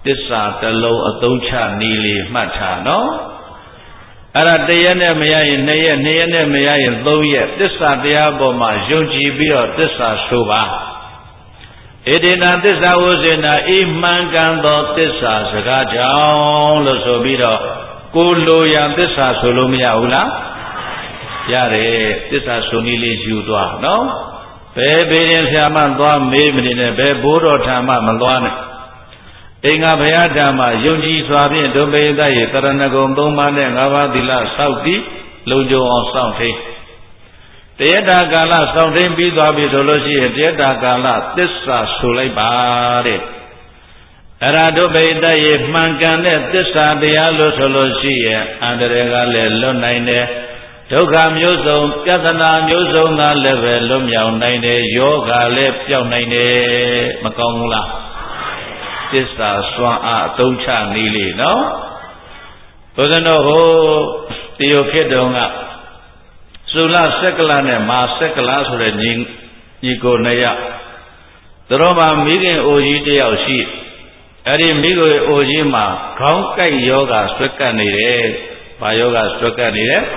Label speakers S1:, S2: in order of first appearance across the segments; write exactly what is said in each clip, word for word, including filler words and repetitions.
S1: သစ္စာတစ်လုံးအသုံးချနည်းလေးမှတ်ထားနော်အဲ့ဒါတစ်ရက်နဲ့မရရင်နှစ်ရက်နှစ်ရက်နဲ့မရရင်သုံးရက်သစ္စာတရားပေါ်မှာယုံကြည်ပြီးတော့သစ္စာဆိုပါဧတေနသစ္စာဝုဇေနဤမှန်ကန်သောသစ္စာစကားကြောင့်လို့ဆိုပြီးတော့ကိုလိုရန်သစ္စာဆိုလို့မရဘူးလားရတယ်သစ္စာဆိုနည်းလေးယူသွားနော်ဘယ်ဘေးရင်ဆရာမသွားမေးမနေနဲ့ဘယ်ဘိုးတော်ထံမှမသွားနဲ့အင်္ဂါဘုရားဓမ္မယုံကြည်စွာဖြင့်ဒုပိယတရဲ့တရဏဂုံသုံးပါးနဲ့ငါးပါးသီလစောင့်တည်လုံခြုံအောင်စောင့်ထိန်တယတာကာလစောင့်ထိန်ပြီးသွားပြီဆိုလို့ရှိရင်တယတာကာလသစ္စာဆိုလိုက်ပါတဲ့အဲ့ဒါဒုပိယတရဲ့မှန်ကန်တဲ့သစ္စာတရားလို့ဆိုလို့ရှိရင်အန္တရာယ်ကလည်းလွတ်နိုင်တယ်ဒုက္ခမျိုးစုံပြဿနာမျိုးစုံကလည်းပဲလွတ်မြောက်နိုင်တယ်ယောဂလည်းပျောက်နိုင်တယ်မကောင်းဘူးလားသစ္စာစွမ်းအားအသုံးချနည်းလေးနော်ဘုရားတော်ဟိုတရုတ်ခေတ်တုန်းကသုလစက္ကလနဲ့မာစက္ကလဆိုတဲ့ညီညီကိုနှစ်ယောက်သူတို့မှာမိခင်အိုကြီးတယောက်ရှိအဲ့ဒီမိခင်အိုကြီးမှာခေါင်းကိုက်ယောဂဆွဲကပ်နေတယ်ဘာယောဂဆွဲကပ်နေတယ်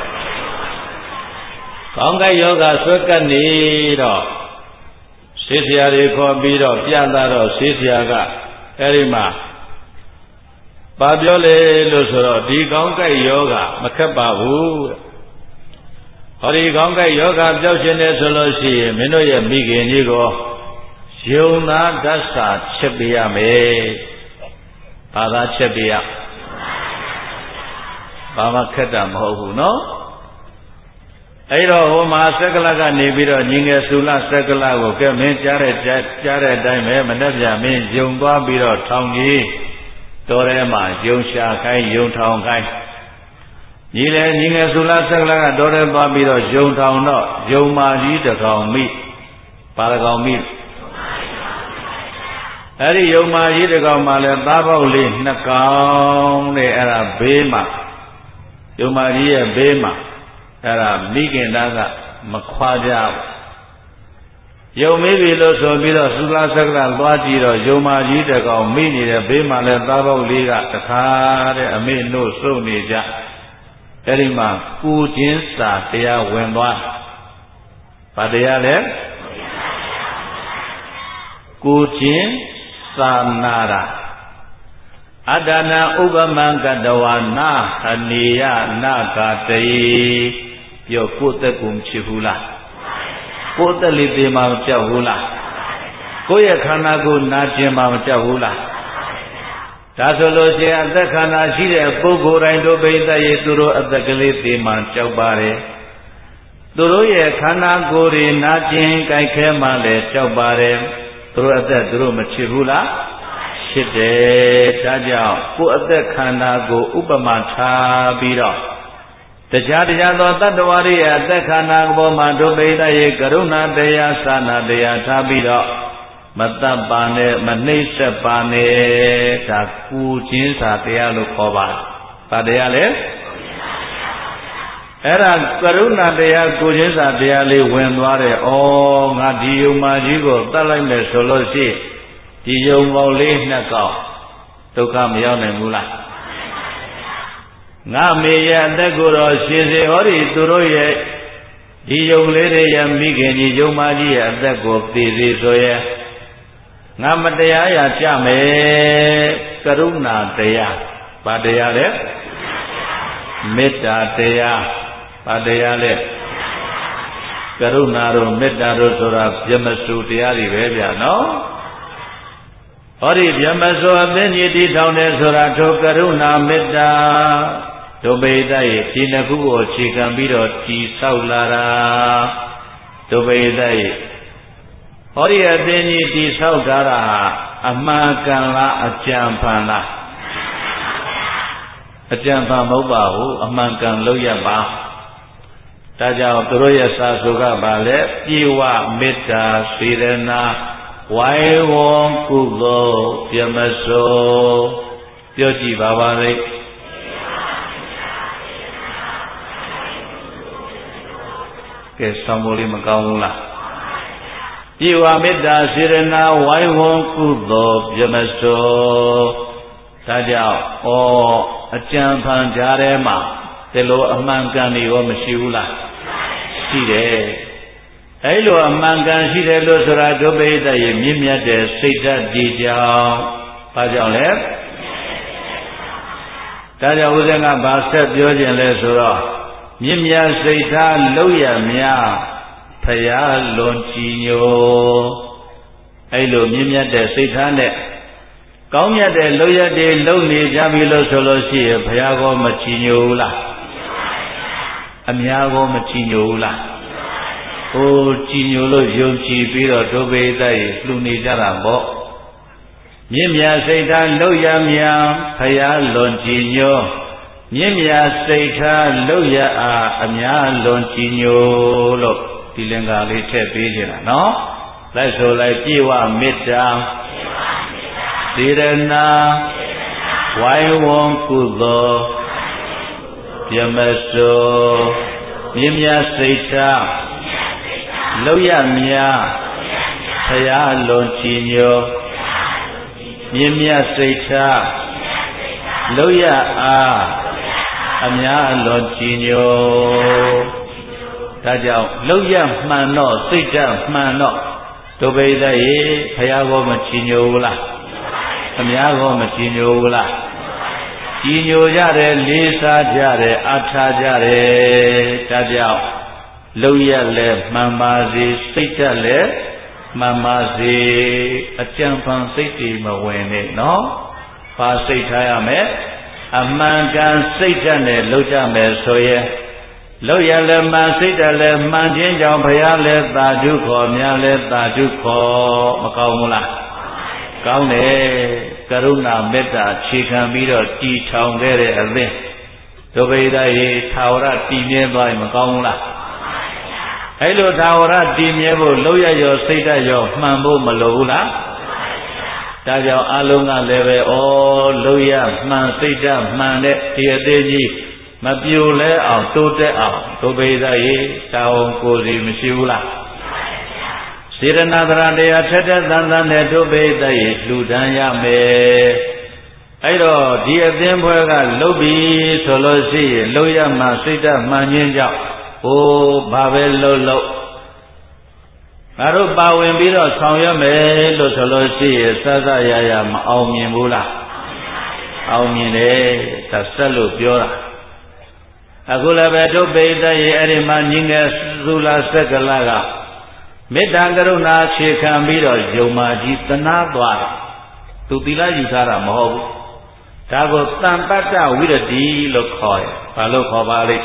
S1: ခေါင်းကိုက်ယောဂဆွဲကပ်နေတော့ဆေးဆရာတွေခေါ်ပြီးတော့ပြသတော့ဆေးဆရာကအဲ့ဒီမှာဘာပြောလဲလို့ဆိုတော့ဒီခေါင်းကိုက်ယောဂမခက်ပါဘူးဟောဒီခေါင်းကိုက်ယောဂပြောက်ရှင်တယ်ဆိုလို့ရှိရင်မင်းတို့ရဲ့မိခင်ကြီးကိုယုံသာဓာတ်စာချက်ပေးရမယ်ဘာသာချက်ပေးရဘာမှခက်တာမဟုတ်ဘူးနော်အဲ့တော့ဟိုမှာစက္ကလကနေပြီးတော့ညီငယ်သုလစက္ကလကိုကဲမင်းကြားတဲ့ကြားတဲ့အတိုင်းပဲမနှက်ပြမင်းယုံသွားပြီးတော့ထောင်ကြီးတော်ထဲမှာယုံရှာခိုင်းယုံထောင်ခိုင်းညီလေညီငယ်သုလစက္ကလကတော်ထဲသွားပြီးတော့ယုံထောင်တော့ယုံမာကြီးတကောင်မိဘာတကောင်မိအဲ့ဒီယုံမာကြီးတကောင်မှလည်းသားပေါက်လေးနှစ်ကောင်တဲ့အဲ့ဒါဘေးမှာယုံမာကြီးရဲ့ဘေးမှာအဲ့ဒါမိခင်သားကမခွာကြဘူးယုံမိပြီလို့ဆိုပြီးတော့သုလစက္ကလသွားကြည့်တော့ယုံမာကြီးတကောင်မိနေတဲ့ဘေးမှာလဲသားပေါက်လေးကတခါတဲ့အမေတို့စုပ်နေကြအဲ့ဒီမှာကူချင်းစာတရားဝင်သွားဗာတရားလဲကူချင်းသာနာရာအတ္တနာဥပမံကတဝနာအနေယနာဂတေပြောကိုယ်သက်ကိုမဖြစ်ဘူးလားကိုယ်သက်လေးသေးမှမကြောက်ဘူးလားကိုယ့်ရဲ့ခန္ဓာကိုယ်နာကျင်မှမကြောက်ဘူးလားဒါဆိုလို့ရှိရင်အသက်ခန္ဓာရှိတဲ့ပုဂ္ဂိုလ်တိုင်းတို့ပိဋကရေသူတို့အသက်ကလေးသေးမှကြောက်ပါတယ်သူတို့ရဲ့ခန္ဓာကိုယ်တွေနာကျင်ကြိုက်ခဲမှလည်းကြောက်ပါတယ်သူတို့အသက်သူတို့မချစ်ဘူးလားဖြစ်တယ်ဒါကြောင့်ကိုယ်အသက်ခန္ဓာကိုဥပမာထားပြီးတော့တရားတရားသောတတ္တဝါတွေရဲ့အသက်ခန္ဓာပေါ်မှာဒုပိဋကရေကရုဏာတရားသာနာတရားထားပြီးတော့မတတ်ပါနဲ့မနှိမ့်ဆက်ပါနဲ့ဒါကူချင်းစာတရားလို့ခေါ်ပါဗာတရားလေအဲ့ဒါကရုဏာတရားကူချင်းစာတရားလေးဝင်သွားတယ်ဩငါဒီယုံမာကြီးကိုတတ်လိုက်မယ်ဆိုလို့ရှိရင်ဒီယုံပေါင်းလေးနှစ်ကောင်ဒုက္ခမရောက်နိုင်ဘူးလားငါမေရဲ့အသက်ကိုတော့ရှင်စေဟောဒီသူတို့ရဲ့ဒီယုံလေးတွေရဲ့မိခင်ကြီးယုံမကြီးရဲ့အသက်ကိုသိစေဆိုရဲ့ငါမတရားရကြမယ်ကရုဏာတရားဘာတရားလဲမေတ္တာတရားဘာတရားလဲကရုဏာတို့မေတ္တာတို့ဆိုတာဗြဟ္မစုတရားတွေပဲဗျာနော်ဟောဒီဗြဟ္မစုအသိဉာဏ်တည်ထောင်တယ်ဆိုတာထိုကရုဏာမေတ္တာဒုပိဋကရဲ့ဒီနှစ်ခုကိုအခြေခံပြီးတော့တည်ဆောက်လာတာဒုပိဋကရဲ့ဟောဒီအသိဉာဏ်တည်ဆောက်တာဟာအမှန်ကန်လားအကြံဖန်လားအကြံဖန်မဟုတ်ပါဘူးအမှန်ကန်လို့ရပါဒါကြောင့်သူတို့ရဲ့စာဆိုကပါလေပြေဝမေတ္တာစေရနာဝိုင်းဝန်းကုသိုလ်ဗြဟ္မစုပြောကြည့်ပါပါလေကဲဆောင်းဖို့လေးမကောင်းဘူးလားပြေဝမေတ္တာစေရနာဝိုင်းဝန်းကုသိုလ်ဗြဟ္မစုဒါကြောင့်ဩအကြံဖန်ကြားထဲမှာဒီလိုအမှန်ကန်တွေရောမရှိဘူးလားရှိတယ်အဲ့လိုအမှန်ကန်ရှိတယ်လို့ဆိုတာဒုပိဋကရဲ့မြင့်မြတ်တဲ့စိတ်ဓာတ်ဒီကြောင့်ဘာကြောင့်လဲဒါကြောင့်ဦးဇင်းကဗာဆက်ပြောခြင်းလဲဆိုတော့မြင့်မြတ်စိတ်ဓာတ်လောက်ရများဖရာလွန်ကြည်ညိုအဲ့လိုမြင့်မြတ်တဲ့စိတ်ဓာတ်နဲ့ကောင်းမြတ်တဲ့လောက်ရတဲ့လုံနေကြပြီလို့ဆိုလို့ရှိရင်ဘုရားကောမကြည်ညိုဘူးလားအများကောမကြည်ညိုဘူးလားဟိုကြည်ညိုလို့ယုံကြည်ပြီးတော့ဒုပိဋကရေလှူနေကြတာပေါ့မြင့်မြတ်စိတ်ထားလောက်ရများဘုရားလွန်ကြည်ညိုမြင့်မြတ်စိတ်ထားလောက်ရအားအများလွန်ကြည်ညိုလို့ဒီလင်္ကာလေးထည့်ပေးခြင်းလားနော်လိုက်ဆိုလိုက်ပြေဝမေတ္တာစေရနာဝိုင်းဝန်းကုသိုလ်ပြမစိုးမြင့်မြတ်စိတ်ထားလောက်ရများဘုရားလွန်ကြည်ညိုမြင့်မြတ်စိတ်ထားလောက်ရအားအများလွန်ကြည်ညိုဒါကြောင့်လောက်ရမှန်တော့စိတ်ဓာတ်မှန်တော့ဒုပိဋကရေဘုရားကောမကြည်ညိုဘူးလားအများကောမကြည်ညိုဘူးလားကြည်ညိုကြတယ်လေးစားကြတယ်အားထားကြတယ်ဒါကြောင့်လောက်ရလဲမှန်ပါစေစိတ်ဓာတ်လဲမှန်ပါစေအကြံဖန်စိတ်တွေမဝင်နဲ့နော်ဘာစိတ်ထားရမယ်အမှန်ကန်စိတ်ဓာတ်နဲ့လောက်ကြမယ်ဆိုရင်လောက်ရလဲမှန်စိတ်ဓာတ်လဲမှန်ခြင်းကြောင့်ဘုရားလဲသာဓုခေါ်များလဲသာဓုခေါ်မကောင်းဘူးလားကောင်းတယ်ကရုဏာမေတ္တာခြေခံပြီးတော့တည်ထောင်ခဲ့တဲ့အသင်းဒုပိဋကရေသာဝရတည်မြဲသွားရင်မကောင်းဘူးလားအဲ့လိုသာဝရတည်မြဲဖို့လောက်ရရောစိတ်ဓာတ်ရောမှန်ဖို့မလိုဘူးလားဒါကြောင့်အလုံးကလည်းပဲဩလောက်ရမှန်စိတ်ဓာတ်မှန်တဲ့ဒီအသေးကြီးမပြိုလဲအောင်တိုးတက်အောင်ဒုပိဋကရေတာဝန်ကိုယ်စီမရှိဘူးလားစေရနာတရားတရားထက်ထက်သန်သန်နဲ့ဒုပိဋကရေလှူဒန်းရမယ်အဲ့တော့ဒီအသင်းဖွဲ့ကလုတ်ပြီဆိုလို့ရှိရင်လောက်ရမှစိတ်ဓာတ်မှန်ခြင်းကြောင့်ဟိုဘာပဲလှုပ်လှုပ်ငါတို့ပါဝင်ပြီးတော့ဆောင်ရွက်မယ်လို့ဆိုလို့ရှိရင်စသရရမအောင်မြင်ဘူးလားအောင်မြင်တယ်ဒါဆက်လို့ပြောတာအခုလည်းပဲဒုပိဋကရေအဲ့ဒီမှာညီငယ်သုလာစက္ကလကမေတ္တာကရုဏာခြေခံပြီးတော့ယုံမာကြီးသနာသွားတယ်သူသီလယူထားတာမဟုတ်ဘူးဒါကိုတမ္ပတ္တဝိရတိလို့ခေါ်တယ်ဘာလို့ခေါ်ပါလိမ့်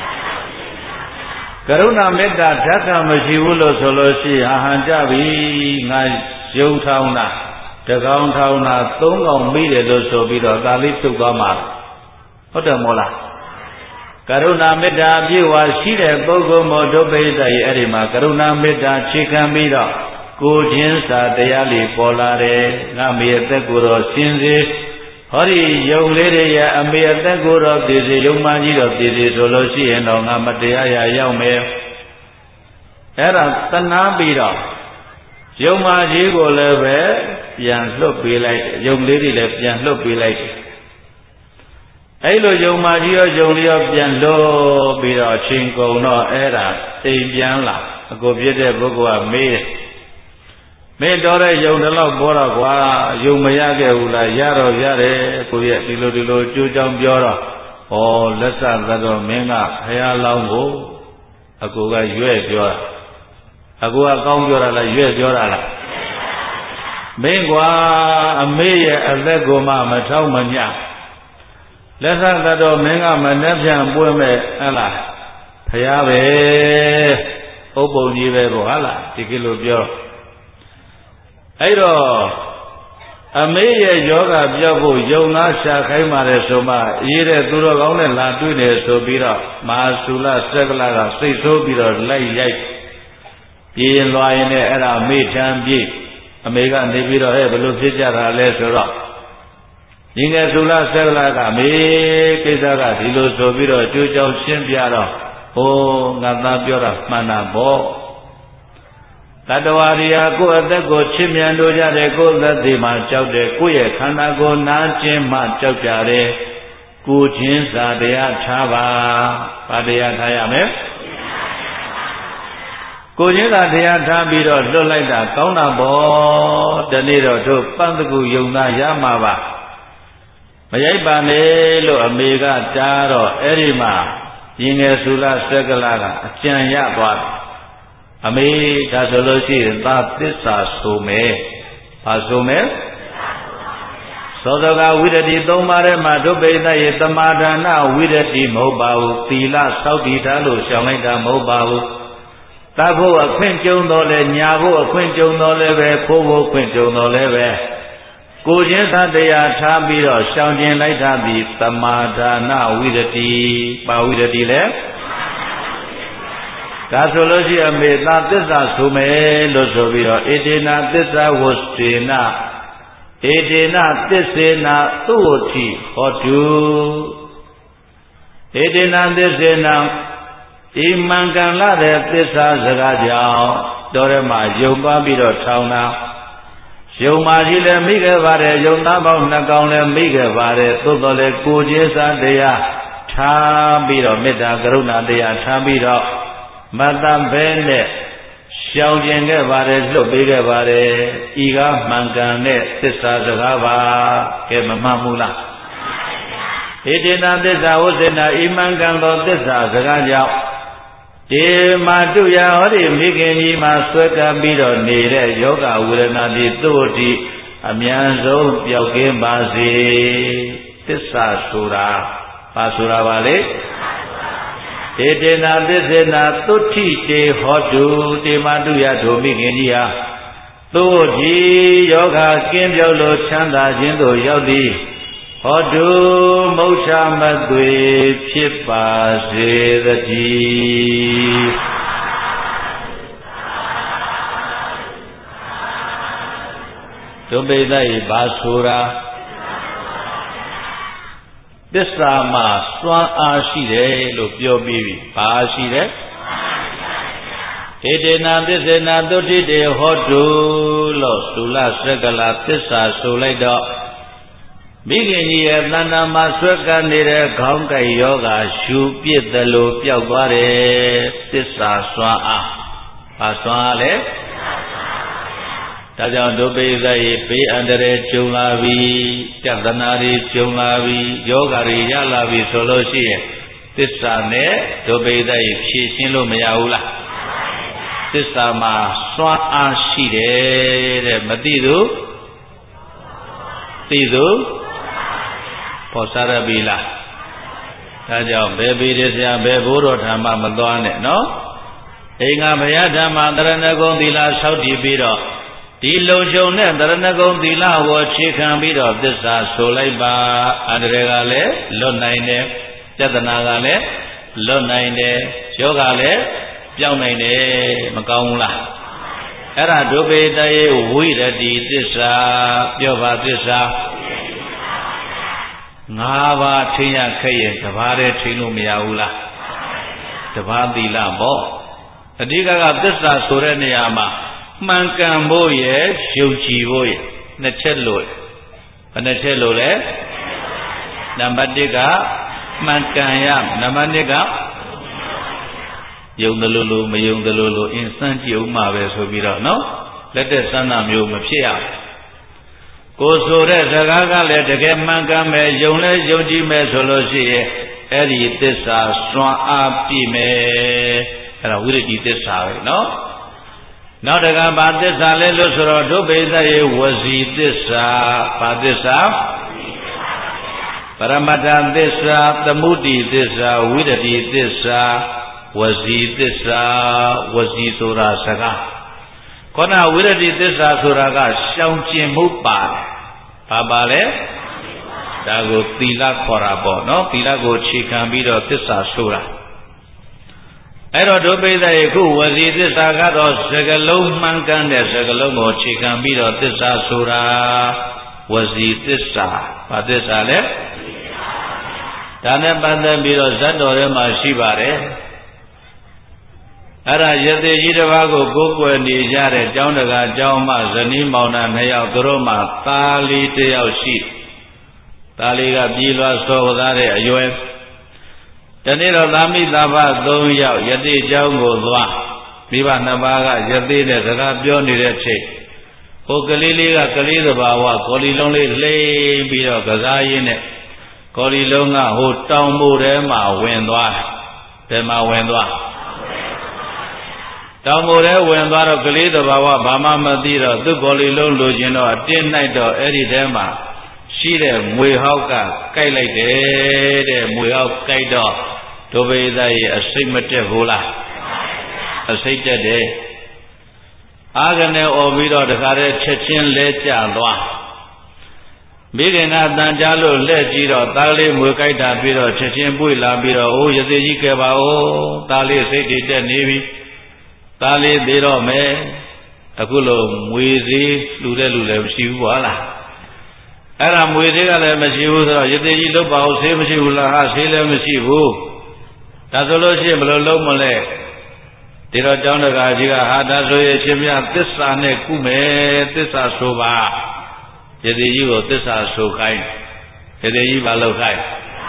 S1: ကရုဏာမေတ္တာဓာတ်ကမရှိဘူးလို့ဆိုလို့ရှိရင်ဟာဟန်ကြပြီငါယုံထောင်းတာတကောင်ထောင်းတာသုံးကောင်မိတယ်လို့ဆိုပြီးတော့ဒါလေးပြုတ်သွားမှာဟုတ်တယ်မို့လားကရုဏာမေတ္တာအပြည့်ဝရှိတဲ့ပုဂ္ဂိုလ်မို့ဒုပိဋကရေအဲ့ဒီမှာကရုဏာမေတ္တာခြေခံပြီးတော့ကိုချင်းစာတရားလေးပေါ်လာတယ်ငါမေအသက်ကိုတော့ရှင်းစေဟောဒီယုံလေးတွေရဲ့အမေအသက်ကိုတော့ပြည်စီယုံမှကြီးတော့ပြည်စီဆိုလို့ရှိရင်တော့ငါမတရားရာရောက်မယ်အဲ့ဒါသနာပြီးတော့ယုံမှကြီးကိုလည်းပဲပြန်လွတ်ပေးလိုက်ယုံလေးတွေလည်းပြန်လွတ်ပေးလိုက်အဲ့လိုယုံမှကြီးရောယုံလေးရောပြန်လွတ်ပြီးတော့အချိန်ကုန်တော့အဲ့ဒါတိမ်ပြန်လာအကိုပြည့်တဲ့ပုဂ္ဂိုလ်ကမေးမင်းတော်တဲ့ယုံတလောက်ပေါ်တော့ကွာယုံမရခဲ့ဘူးလားရတော့ရတယ်ကိုရဲ့ဒီလိုဒီလိုကြိုးကြောင်းပြောတော့ဩလက်ဆသတော်မင်းကဖရာလောင်းကိုအကိုကရွဲ့ပြောတာအကိုကကောင်းပြောတာလားရွဲ့ပြောတာလားမင်းကွာအမေရဲ့အသက်ကိုမှမထောက်မညလက်ဆသတော်မင်းကမနှက်ပြန်ပွင့်မဲ့ဟဲ့လားဖရာပဲဥပ္ပုံကြီးပဲပေါ့ဟာလားဒီကိလိုပြောအဲ့တော့အမေရဲ့ယောဂပြောက်ဖို့ယုံသားရှာခိုင်းပါတယ်ဆိုမှရေးတဲ့သူတော်ကောင်းနဲ့လာတွေ့တယ်ဆိုပြီးတော့မဟာသုလစက္ကလကစိတ်ဆိုးပြီးတော့လိုက်ရိုက်ပြေးလွှာရင်လည်းအဲ့ဒါအမေထံပြေးအမေကနေပြီးတော့ဟဲ့ဘယ်လိုဖြစ်ကြတာလဲဆိုတော့ညီငယ်သုလစက္ကလကမေကိစ္စကဒီလိုဆိုပြီးတော့ကြိုးကြောင်ရှင်းပြတော့ဟိုငါသားပြောတာမှန်တာပေါ့တတဝါရီယာကိုယ့်အသက်ကိုချစ်မြတ်လို့ကြတဲ့ကိုယ့်အသက်ဒီမှာကြောက်တယ်ကိုယ့်ရဲ့ခန္ဓာကိုယ်နာခြင်းမှကြောက်ကြတယ်ကိုချင်းစာတရားထားပါဗာတရားထားရမယ်ကိုချင်းသာတရားထားပြီးတော့လွတ်လိုက်တာကောင်းတာပေါ့ဒီနေ့တော့တို့ပန်းတကူယုံသားရမှာပါမရိုက်ပါနဲ့လို့အမေကတားတော့အဲ့ဒီမှာရင်ငယ်ဆူလာစက်ကလာကအကြံရသွားတယ်အမေဒါဆိုလို့ရှိရင်သာသစ္စာဆိုမယ်ဘာဆိုမယ်သောတကဝိရတိသုံးပါးထဲမှာဒုပိဋကရဲ့တမာဒါနဝိရတိမဟုတ်ပါဘူးသီလစောင့်တည်ထားလို့ရှောင်လိုက်တာမဟုတ်ပါဘူးတတ်ဖို့အခွင့်ကြုံတော်လဲညာဖို့အခွင့်ကြုံတော်လဲပဲခိုးဖို့အခွင့်ကြုံတော်လဲပဲကိုချင်းသတရားထားပြီးတော့ရှောင်ကျင်လိုက်တာဒီတမာဒါနဝိရတိပါဝိရတိလဲဒါဆိုလို့ရှိရင်မေသာသစ္စာဆိုမယ်လို့ဆိုပြီးတော့ဧတေနာသစ္စာဝစတေနာဧတေနာသစ္စေနာသုဝတိဟောတုဧတေနာသစ္စေနာဒီမှန်ကန်လာတဲ့သစ္စာစကားကြောင့်တော်ရမှာယုံသွားပြီးတော့ထောင်းတာယုံပါကြီးလည်းမိခဲ့ပါတယ်ယုံသားပေါင်းနှစ်ကောင်လည်းမိခဲ့ပါတယ်သို့တော်လည်းကိုကျေးစာတရားထားပြီးတော့မေတ္တာကရုဏာတရားထားပြီးတော့မတ္တဘဲနဲ့ရှောင်ကျင်ခဲ့ပါတယ်လွတ်ပေးခဲ့ပါတယ်ဤကားမှန်ကန်တဲ့သစ္စာစကားပါကဲမမှန်ဘူးလားဣတိနာသစ္စာဝဇ္ဇနာဤမှန်ကန်သောသစ္စာစကားကြောင့်ဒီမာတုယဟောဒီမိခင်ကြီးမှာဆွဲကပ်ပြီးတော့နေတဲ့ယောဂဝေဒနာတိသို့တိအမြန်ဆုံးပျောက်ကင်းပါစေသစ္စာဆိုတာပါဆိုတာပါလေဧတေနာသစ္စေနာသုဋ္ဌိတေဟောတုတေမာတုယဒုမိခင်ကြီးဟာသို့ဒီယောဂကင်းပြောက်လို့ချမ်းသာခြင်းသို့ရောက်သည်ဟောတုမုတ်ချမသွေဖြစ်ပါစေတည်းဒုပိဋကဤဘာဆိုတာသစ္စာမှာစွမ်းအားရှိတယ်လို့ပြောပြီးပြီဘာရှိတယ်ဧတေနာသစ္စေနာသုဋ္ဌိတေဟောတုလို့သုလစက္ကလာသစ္စာဆိုလိုက်တော့မိခင်ကြီးရဲ့တဏ္ဍာမှာဆွဲကပ်နေတဲ့ခေါင်းကိုက်ယောဂရှုပြစ်တယ်လို့ပျောက်သွားတယ်သစ္စာစွမ်းအားဘာစွမ်းအားလဲဒါကြောင့်ဒုပိဋကရေဘေးအန္တရာယ်ကြုံလာပြီပြဿနာတွေကြုံလာပြီယောဂတွေရလာပြီဆိုလို့ရှိရင်သစ္စာနဲ့ဒုပိဋကရေဖြည့်ရှင်းလို့မရဘူးလားသစ္စာမှာစွမ်းအားရှိတယ်တဲ့မသိသူသိသူပေါ်စားရပြီလားဒါကြောင့်ဘယ်ပြီးတဲ့ဆရာဘယ်ဘိုးတော်ဓမ္မမသွားနဲ့နော်အိမ်ကဘုရားဓမ္မတရဏဂုံသီလဆောက်တည်ပြီးတော့ဒီလုံခြုံတဲ့တရဏဂုံသီလကိုခြေခံပြီးတော့သစ္စာဆိုလိုက်ပါအန္တရာယ်ကလည်းလွတ်နိုင်တယ်ပြဿနာကလည်းလွတ်နိုင်တယ်ယောဂလည်းပြောင်းနိုင်တယ်မကောင်းဘူးလားအဲ့ဒါဒုပေတယေဝိရတိသစ္စာပြောပါသစ္စာငါးပါးထိရခဲ့ရင်တပါးတည်းထိလို့မရဘူးလားတပါးသီလပေါ့အဓိကကသစ္စာဆိုတဲ့နေရာမှာမှန်ကန်ဖို့ရဲ့ယုံကြည်ဖို့ရဲ့နှစ်ချက်လို့ဘယ်နှစ်ချက်လို့လဲနံပါတ်တစ်ကမှန်ကန်ရနံပါတ်နှစ်ကယုံတယ်လို့လို့မယုံတယ်လို့လို့အင်းစမ်းကြည့်ဦးမှာပဲဆိုပြီးတော့နော်လက်သက်စမ်းတာမျိုးမဖြစ်ရကိုဆိုတဲ့စကားကလည်းတကယ်မှန်ကန်မယ်ယုံလဲယုံကြည်မယ်ဆိုလို့ရှိရင်အဲ့ဒီသစ္စာစွမ်းအားပြည့်မယ်အဲ့ဒါဝိရတိသစ္စာပဲနော်နောက်တကဘာသစ္စာလဲလို့ဆိုတော့ဒုပိဋကယေဝစီသစ္စာဘာသစ္စာပရမတ္ထသစ္စာသမုဒိသစ္စာဝိရတိသစ္စာဝစီသစ္စာဝစီဆိုတာစကားခေါဏဝိရတိသစ္စာဆိုတာကရှောင်ကျင်မှုပါတယ်ဘာပါလဲဒါကိုသီလခေါ်တာပေါ့နော်သီလကိုခြေခံပြီးတော့သစ္စာဆိုတာအဲ့တော့ဒုပိဋကယေခုဝစီသစ္စာကတော့စကလုံးမှန်ကန်တဲ့စကလုံးကိုခြေခံပြီးတော့သစ္စာဆိုတာဝစီသစ္စာဘာသစ္စာလဲဒါနဲ့ပတ်သက်ပြီးတော့ဇတ်တော်ထဲမှာရှိပါတယ်အဲ့ဒါယသိကြီးတစ်ပါးကိုကိုးကွယ်နေကြတဲ့ကျောင်းတကာကျောင်းမဇနီးမောင်နှံနှစ်ယောက်သူတို့မှာသားလေးတစ်ယောက်ရှိသားလေးကပြေးလွှားစောသားတဲ့အရွယ်တနေ့တော့သာမိသားဖသုံးယောက်ယသိကျောင်းကိုသွားမိဘနှစ်ပါးကယသိနဲ့စကားပြောနေတဲ့ချိန်ဟိုကလေးလေးကကလေးသဘာဝကော်လီလုံးလေးလှိမ့်ပြီးတော့ကစားရင်းနဲ့ကော်လီလုံးကဟိုတောင်မို့ထဲမှာဝင်သွားတယ်မှာဝင်သွားတောင်မို့ထဲဝင်သွားတော့ကလေးသဘာဝဘာမှမသိတော့သူ့ကော်လီလုံးလိုချင်တော့အတင်းနိုင်တော့အဲ့ဒီထဲမှာရှိတဲ့မွေဟောက်ကကြိုက်လိုက်တယ်တဲ့မွေဟောက်ကြိုက်တော့ဒုပိသရဲ့အစိတ်မတက်ဘူးလားအစိတ်တက်တယ်အာဂနဲ့អော်ပြီးတော့တခါတည်းချက်ချင်းလဲကျသွားမိခင်ကတန်ကြားလို့လက်ကြည့်တော့သားလေးမွေကြိုက်တာပြီးတော့ချက်ချင်းပွေလာပြီးတော့အိုးရသေးကြီးကဲပါဦးသားလေးစိတ်တည်တက်နေပြီသားလေးသေးတော့မယ်အခုလိုမွေသေးလှူတဲ့လူလည်းမရှိဘူးပေါ့လားအဲ့ဒါမွေသေးကလည်းမရှိဘူးဆိုတော့ရသေးကြီးလုတ်ပါဦးဆေးမရှိဘူးလားဟာဆေးလည်းမရှိဘူးဒါဆိုလို့ရှိရင်ဘယ်လိုလုပ်မလဲဒီတော့ကျောင်းတကာကြီးကဟာဒါဆိုရင်ရှင်မြတ်သစ္စာနဲ့ကုမယ်သစ္စာဆိုပါယတိကြီးကိုသစ္စာဆိုခိုင်းယတိကြီးမလုပ်ခိုင်း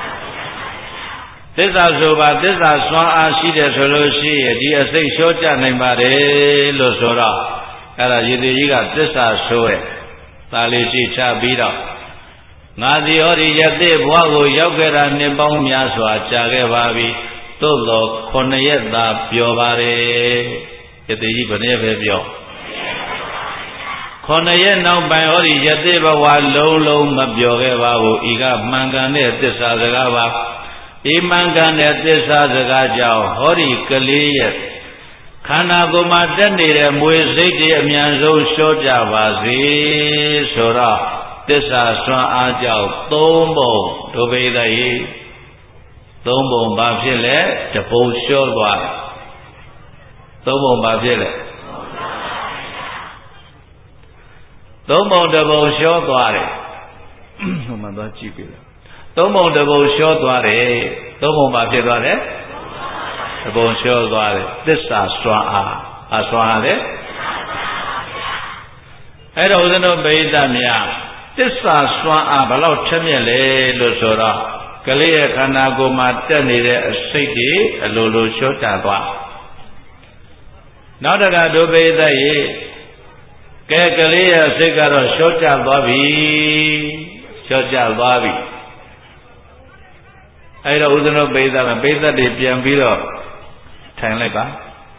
S1: သစ္စာဆိုပါသစ္စာစွမ်းအားရှိတယ်ဆိုလို့ရှိရင်ဒီအစိတ်လျှော့ချနိုင်ပါတယ်လို့ဆိုတော့အဲ့ဒါယတိကြီးကသစ္စာဆိုရဲ့သာလေးရှိချပြီးတော့ငါဒီဟောဒီယတိဘဝကိုရောက်ခဲ့တာနှစ်ပေါင်းများစွာကြာခဲ့ပါပြီသို့သောခုနှစ်ရက်သာပျော်ပါတယ်ယတိကြီးဘယ်နည်းပဲပြောခုနှစ်ရက်နောက်ပိုင်းဟောဒီယတိဘဝလုံးလုံးမပျော်ခဲ့ပါဘူးဤကမှန်ကန်တဲ့သစ္စာစကားပါဤမှန်ကန်တဲ့သစ္စာစကားကြောင့်ဟောဒီကလေးရဲ့ခန္ဓာကိုယ်မှာတက်နေတဲ့မွေစိတ်တွေအမြန်ဆုံးလျှော့ကြပါစေဆိုတော့သစ္စာစွမ်းအားကြောင့်သုံးပုံဒုပိသယေသုံးပုံဘာဖြစ်လဲတပုံလျှော့သွားသုံးပုံဘာဖြစ်လဲသုံးပုံတပုံလျှော့သွားတယ်ဟိုမှာသွားကြည့်ပြီလားသုံးပုံတပုံလျှော့သွားတယ်သုံးပုံဘာဖြစ်သွားလဲတပုံလျှော့သွားတယ်သစ္စာစွမ်းအားအစွမ်းအားလေအဲ့တော့ဦးဇင်းတို့ပိဋကများသစ္စာစွမ်းအားဘယ်လောက်ထက်မြက်လဲလို့ဆိုတော့ကလေးရဲ့ခန္ဓာကိုယ်မှာတက်နေတဲ့အစိတ်တွေအလိုလိုလျှော့ချသွားနောက်တကဒုပိသယေကဲကလေးရဲ့စိတ်ကတော့လျှော့ချသွားပြီလျှော့ချသွားပြီအဲ့တော့ဦးဇင်းတို့ပိသမှာပိသတွေပြန်ပြီးတော့ထိုင်လိုက်ပါ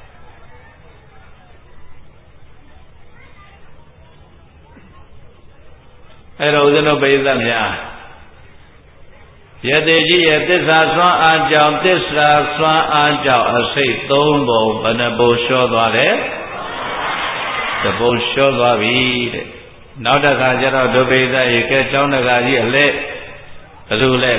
S1: အဲ့တော့ဦးဇင်းတို့ပိသများယတိကြီးရဲ့သစ္စာစွမ်းအားကြောင့်သစ္စာစွမ်းအားကြောင့်အစိတ်သုံးပုံဘယ်နှပုံလျှော့သွားတယ်တပုံလျှော့သွားပြီတဲ့နောက်တစ်ခါကျတော့ဒုပိသရေကဲကျောင်းတကာကြီးအလဲဘယ်လိုလဲ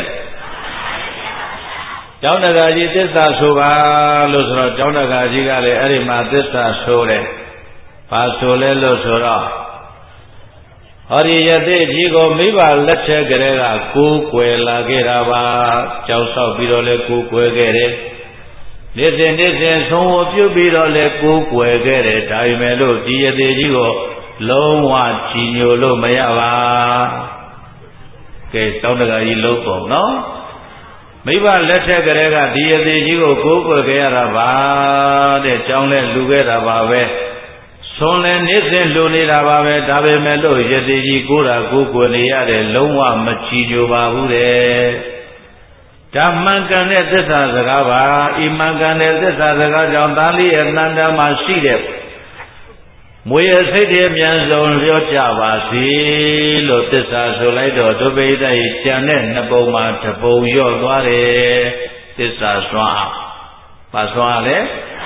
S1: ကျောင်းတကာကြီးသစ္စာဆိုပါလို့ဆိုတော့ကျောင်းတကာကြီးကလည်းအဲ့ဒီမှာသစ္စာဆိုတယ်ဘာဆိုလဲလို့ဆိုတော့ဟောဒီယတိကြီးကိုမိဘလက်ထက်ကလေးကကိုးကွယ်လာခဲ့တာပါကြောက်ဆောက်ပြီးတော့လဲကိုးကွယ်ခဲ့တယ်နေ့စဉ်နေ့စဉ်ဆုံးဝပြုပြီးတော့လဲကိုးကွယ်ခဲ့တယ်ဒါပေမဲ့လို့ဒီယတိကြီးကိုလုံးဝကြည်ညိုလို့မရပါကဲတောင်းတကာကြီးလုံးပုံနော်မိဘလက်ထက်ကလေးကဒီယတိကြီးကိုကိုးကွယ်ခဲ့ရတာပါတဲ့ကြောင်းလဲလူခဲ့တာပါပဲဆုံးလဲနေ့စဉ်လူနေတာပါပဲဒါပေမဲ့လို့ယတိကြီးကိုယ်တာကိုယ်ကိုယ်နေရတယ်လုံးဝမချီညိုပါဘူးတဲ့ဓမ္မကန်တဲ့သစ္စာစကားပါဤမှန်ကန်တဲ့သစ္စာစကားကြောင့်သားလေးရဲ့တန်တမ်းမှာရှိတဲ့မွေရစိတ်တွေအမြန်ဆုံးလျော့ကြပါစေလို့သစ္စာဆိုလိုက်တော့ဒုပိဋကကျန်တဲ့နှစ်ပုံမှာတစ်ပုံလျော့သွားတယ်သစ္စာစွမ်းအားပါစွမ်းအားလေ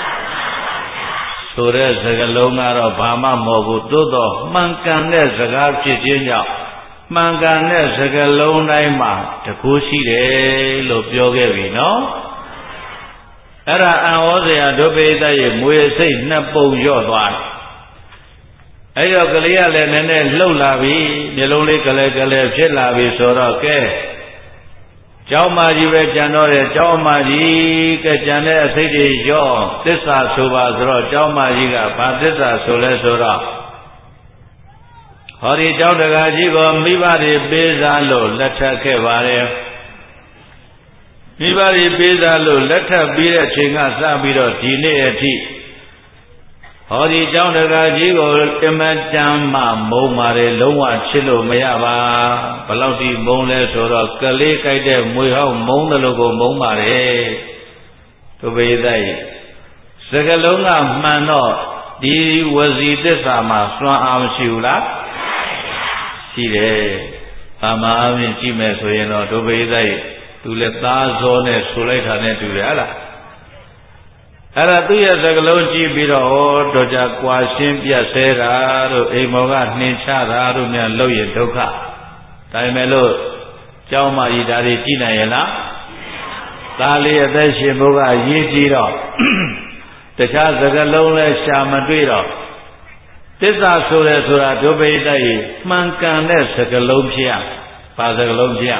S1: ဆိုတဲ့စကားလုံးကတော့ဘာမှမဟုတ်ဘူးသို့တော့မှန်ကန်တဲ့စကားဖြစ်ခြင်းကြောင့်မှန်ကန်တဲ့စကားလုံးတိုင်းမှာတကူရှိတယ်လို့ပြောခဲ့ပြီနော်အဲ့ဒါအံဩစရာဒုပိဋကရဲ့မွေစိတ်နှစ်ပုံလျော့သွားတယ်အဲ့တော့ကလေးကလည်းနည်းနည်းလှုပ်လာပြီမျိုးလုံးလေးကလေးကလေးဖြစ်လာပြီဆိုတော့ကဲကျောင်းမကြီးပဲကြံတော့တယ်ကျောင်းမကြီးကကြံတဲ့အစိတ်တွေရော့သစ္စာဆိုပါဆိုတော့ကျောင်းမကြီးကဘာသစ္စာဆိုလဲဆိုတော့ဟောဒီကျောင်းတကာကြီးကိုမိဘတွေပေးစားလို့လက်ထပ်ခဲ့ပါတယ်မိဘတွေပေးစားလို့လက်ထပ်ပြီးတဲ့အချိန်ကစပြီးတော့ဒီနေ့အထိဟောဒီကျောင်းတကာကြီးကိုအမတန်မှမုံပါတယ်လုံးဝချစ်လို့မရပါဘလောက်ဒီမုံလဲဆိုတော့ကလေးကြိုက်တဲ့မွေဟောင်းမုံတယ်လို့ကိုမုံပါတယ်သူပိဿိစကလုံးကမှန်တော့ဒီဝစီသစ္စာမှာစွမ်းအားမရှိဘူးလားရှိတယ်အာမအမြင်ကြည့်မယ်ဆိုရင်တော့သူပိဿိသူလည်းသားစောနဲ့ဆိုလိုက်တာနဲ့တူတယ်ဟလားအဲ့ဒါသူ့ရဲ့စကလုံးကြည့်ပြီးတော့ဟောတော့ကြကွာရှင်းပြတ်ဆဲတာတို့အိမ်မောကနှင်ချတာတို့များလို့ရင်ဒုက္ခဒါပေမဲ့လို့ကျောင်းမကြီးဒါတွေကြည့်နိုင်ရဲ့လားသားလေးအသက်ရှင်ဖို့ကရေးကြည့်တော့တခြားစကလုံးလဲရှာမတွေ့တော့သစ္စာဆိုရဲဆိုတာဒုဗိဒ္ဓရဲ့မှန်ကန်တဲ့စကလုံးဖြစ်ရပါစကလုံးဖြစ်ရ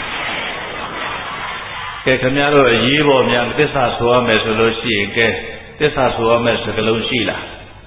S1: ကဲခင်ဗျားတို့အရေးပေါ်များသစ္စာဆိုရမယ်ဆိုလို့ရှိရင်ကဲသစ္စာဆိုရမယ်စကလုံးရှိလား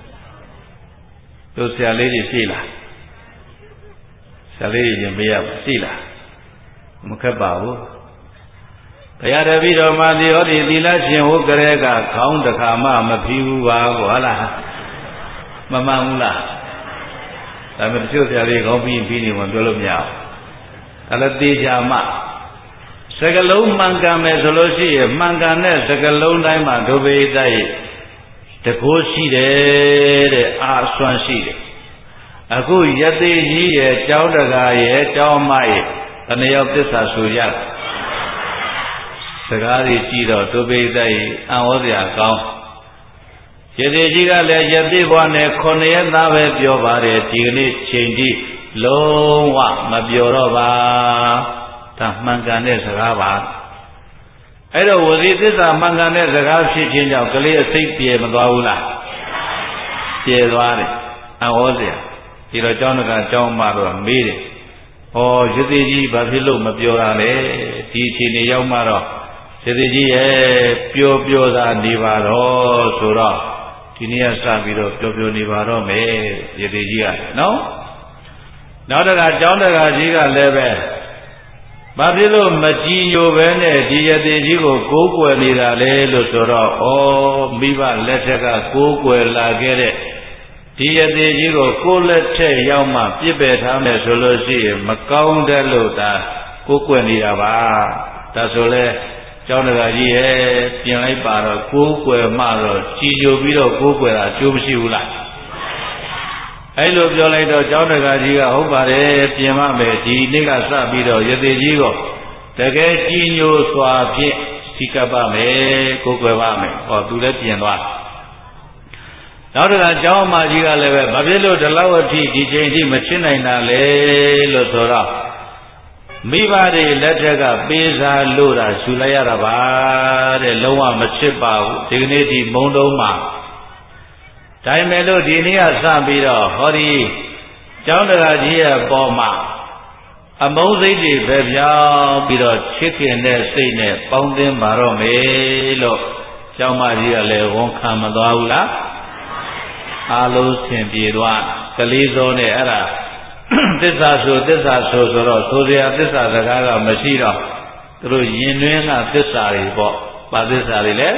S1: တို့ဆရာလေးတွေရှိလားဆရာလေးတွေမေးရပါရှိလားမခက်ပါဘူးဘုရားတပည့်တော်မှာဒီဟောဒီသီလရှင်ဟုတ်ကြတဲ့ကခေါင်းတစ်ခါမှမဖြီးဘူးပါကွာလားမမှန်ဘူးလားဒါပေမဲ့တချို့ဆရာလေးခေါင်းပြီးပြီးနေမှပြောလို့မရဘူးဒါလည်းတေချာမှစကလုံးမှန်ကန်မယ်ဆိုလို့ရှိရင်မှန်ကန်တဲ့စကလုံးတိုင်းမှာဒုဗေဒရဲ့တကိုးရှိတယ်တဲ့အာဆွမ်းရှိတယ်အခုယသိကြီးရဲ့ကျောင်းတကာရဲ့ကျောင်းမရဲ့တဏှယောသစ္စာဆိုရစကားတွေကြည့်တော့ဒုဗေဒရဲ့အံ့ဩစရာကောင်းယသိကြီးကလည်းယသိဘဝနဲ့ခုနှစ်ရက်သားပဲပြောပါတယ်ဒီကနေ့ချိန်ကြီးလုံးဝမပြောတော့ပါဒါမှန်ကန်တဲ့စကားပါအဲ့တော့ဝစီသစ္စာမှန်ကန်တဲ့စကားဖြစ်ခြင်းကြောင့်ကလေးအစိတ်ပြေမသွားဘူးလားပြေသွားတယ်အဟောစရာဒီတော့ကျောင်းတကာကျောင်းမတော့မေးတယ်ဟောယသိကြီးဘာဖြစ်လို့မပြောတာလဲဒီအချိန်နေရောက်မှတော့ယသိကြီးရဲ့ပြောပြောသာနေပါတော့ဆိုတော့ဒီနေ့ကစပြီးတော့ပြောပြောနေပါတော့မယ်ယသိကြီးကနော်နောက်တကကျောင်းတကာကြီးကလည်းပဲဘာဖြစ်လို့မကြည်ညိုပဲနဲ့ဒီယတိကြီးကိုကိုးကွယ်နေတာလဲလို့ဆိုတော့ဩမိဘလက်ထက်ကကိုးကွယ်လာခဲ့တဲ့ဒီယတိကြီးကိုကိုယ်လက်ထက်ရောက်မှပြစ်ပယ်ထားမယ်ဆိုလို့ရှိရင်မကောင်းတဲ့လို့ဒါကိုးကွယ်နေတာပါဒါဆိုလဲကျောင်းတကာကြီးရဲ့ပြင်လိုက်ပါတော့ကိုးကွယ်မှတော့ကြည်ညိုပြီးတော့ကိုးကွယ်တာအကျိုးမရှိဘူးလားအဲ့လိုပြောလိုက်တော့ကျောင်းတကာကြီးကဟုတ်ပါတယ်ပြင်မမယ်ဒီနေ့ကစပြီးတော့ယသိကြီးကိုတကယ်ကြည်ညိုစွာဖြင့်စီကပ်ပါမယ်ကိုယ်ွယ်ပါမယ်ဟောသူလည်းပြင်သွားနောက်တကကျောင်းမကြီးကလည်းပဲဘာဖြစ်လို့ဒီလောက်အထိဒီချိန်ထိမချစ်နိုင်တာလဲလို့ဆိုတော့မိဘတွေလက်ထက်ကပေးစားလို့တာယူလိုက်ရတာပါတဲ့လုံးဝမချစ်ပါဘူးဒီကနေ့ဒီမုံတုံးမှာဒါပေမဲ့လို့ဒီနေ့ကစပြီးတော့ဟောဒီကျောင်းတကာကြီးရဲ့ပေါ်မှာအမုန်းစိတ်တွေပဲပြောင်းပြီးတော့ချစ်ခင်တဲ့စိတ်နဲ့ပေါင်းသင်းပါတော့မယ်လို့ကျောင်းမကြီးကလည်းဝန်ခံမသွားဘူးလားအားလုံးဆင်ပြေသွားကလေးစောနဲ့အဲ့ဒါသစ္စာဆိုသစ္စာဆိုဆိုတော့ဆိုစရာသစ္စာစကားကမရှိတော့သူတို့ယင်တွင်းကသစ္စာတွေပေါ့ပါသစ္စာတွေလဲ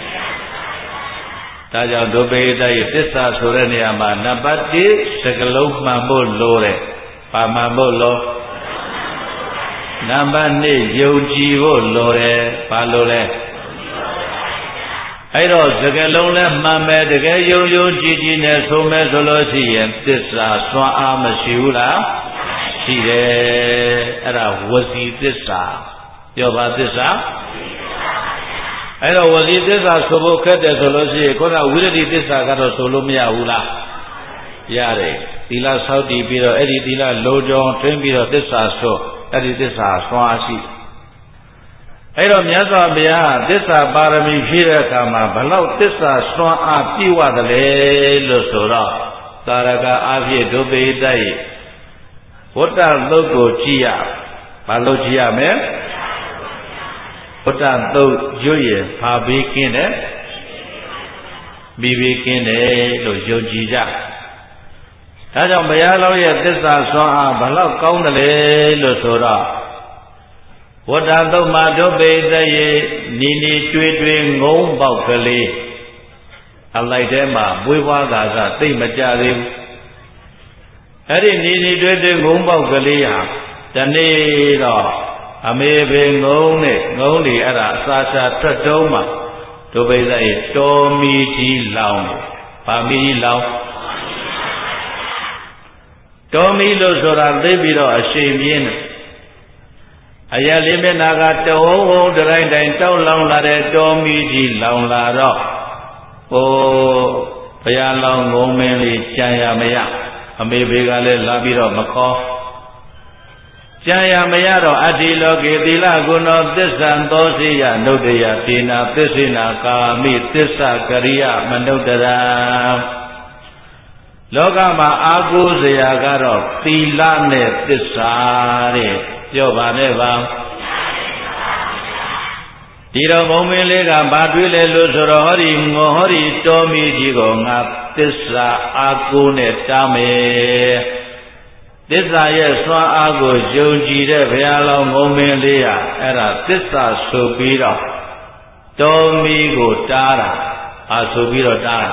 S1: ဒါကြောင့်ဒုဗေဒရဲ့သစ္စာဆိုတဲ့နေရာမှာနံပါတ်၁စကလုံးမှန်ဖို့လိုတယ်။ဘာမှန်ဖို့လိုနံပါတ်၂ယုံကြည်ဖို့လိုတယ်။ဘာလိုလဲအဲ့တော့စကလုံးလဲမှန်မယ်တကယ်ယုံယုံကြည်ကြည်နဲ့ဆိုမယ်ဆိုလို့ရှိရင်သစ္စာစွမ်းအားမရှိဘူးလားရှိတယ်အဲ့ဒါဝစီသစ္စာပြောပါသစ္စာအဲ့တော့ဝစီသစ္စာဆိုဖို့ခက်တယ်ဆိုလို့ရှိရင်ခုနဝိရဒိသစ္စာကတော့ဆိုလို့မရဘူးလားရတယ်သီလဆောက်တည်ပြီးတော့အဲ့ဒီသီလလိုကြောင်တွင်းပြီးတော့သစ္စာဆိုအဲ့ဒီသစ္စာဆွမ်းအားရှိအဲ့တော့မြတ်စွာဘုရားသစ္စာပါရမီဖြည့်တဲ့အခါမှာဘလောက်သစ္စာဆွမ်းအားပြည့်ဝသလဲလို့ဆိုတော့သာရကအာဖြင့်ဒုပေတ္တရဲ့ဝတ္တသုတ်ကိုကြည့်ရဘာလို့ကြည့်ရမလဲဝတ္တသုတ်ရွတ်ရဘာဘေးကင်းတယ်မိဘေးကင်းတယ်လို့ယုံကြည်ကြဒါကြောင့်ဘုရားလောင်းရဲ့သစ္စာစွမ်းအားဘလောက်ကောင်းတယ်လေလို့ဆိုတော့ဝတ္တသုတ်မှာဒုပိသယေနီနီတွေးတွေးငုံပေါက်ကလေးအလိုက်ထဲမှာမွေးဖွားကာကသိမကြသေးဘူးအဲ့ဒီနီနီတွေးတွေးငုံပေါက်ကလေးဟာဒီနေ့တော့အမေဘေငုံနဲ့ငုံတွေအဲ့ဒါအစာစာထွက်တုံးမှာဒုပိသယေတော်မီကြီးလောင်ဗာမီကြီးလောင်တော်မီလို့ဆိုတာသိပြီးတော့အရှိန်ပြင်းတယ်အရာလေးမျက်နာကတဝုံဝုံတိုင်းတိုင်းတောက်လောင်လာတဲ့တော်မီကြီးလောင်လာတော့ဟိုဘုရားလောင်းငုံမင်းလေးကြံရမရအမေဘေကလည်းလာပြီးတော့မခေါ်ကြံရမရတော့အတ္တိလောကေသီလဂုဏောသစ္ဆံသောစိယနုတ္တယဒေနာသစ္စေနာကာမိသစ္စာကရိယမနုတ္တရာလောကမှာအာကိုးစရာကတော့သီလနဲ့သစ္စာတဲ့ပြောပါနဲ့ပါဒီတော့ဘုံမင်းလေးကဘာတွေးလဲလို့ဆိုတော့ဟောဒီငေါ်ဟောဒီတော်မီကြီးကိုငါသစ္စာအာကိုးနဲ့တားမယ်သစ္စာရဲ့စွမ်းအားကိုယုံကြည်တဲ့ဘုရားလောင်းဘုံမင်းလေးဟာအဲ့ဒါသစ္စာဆိုပြီးတော့တော်မီကိုတားတာအာဆိုပြီးတော့တားတာ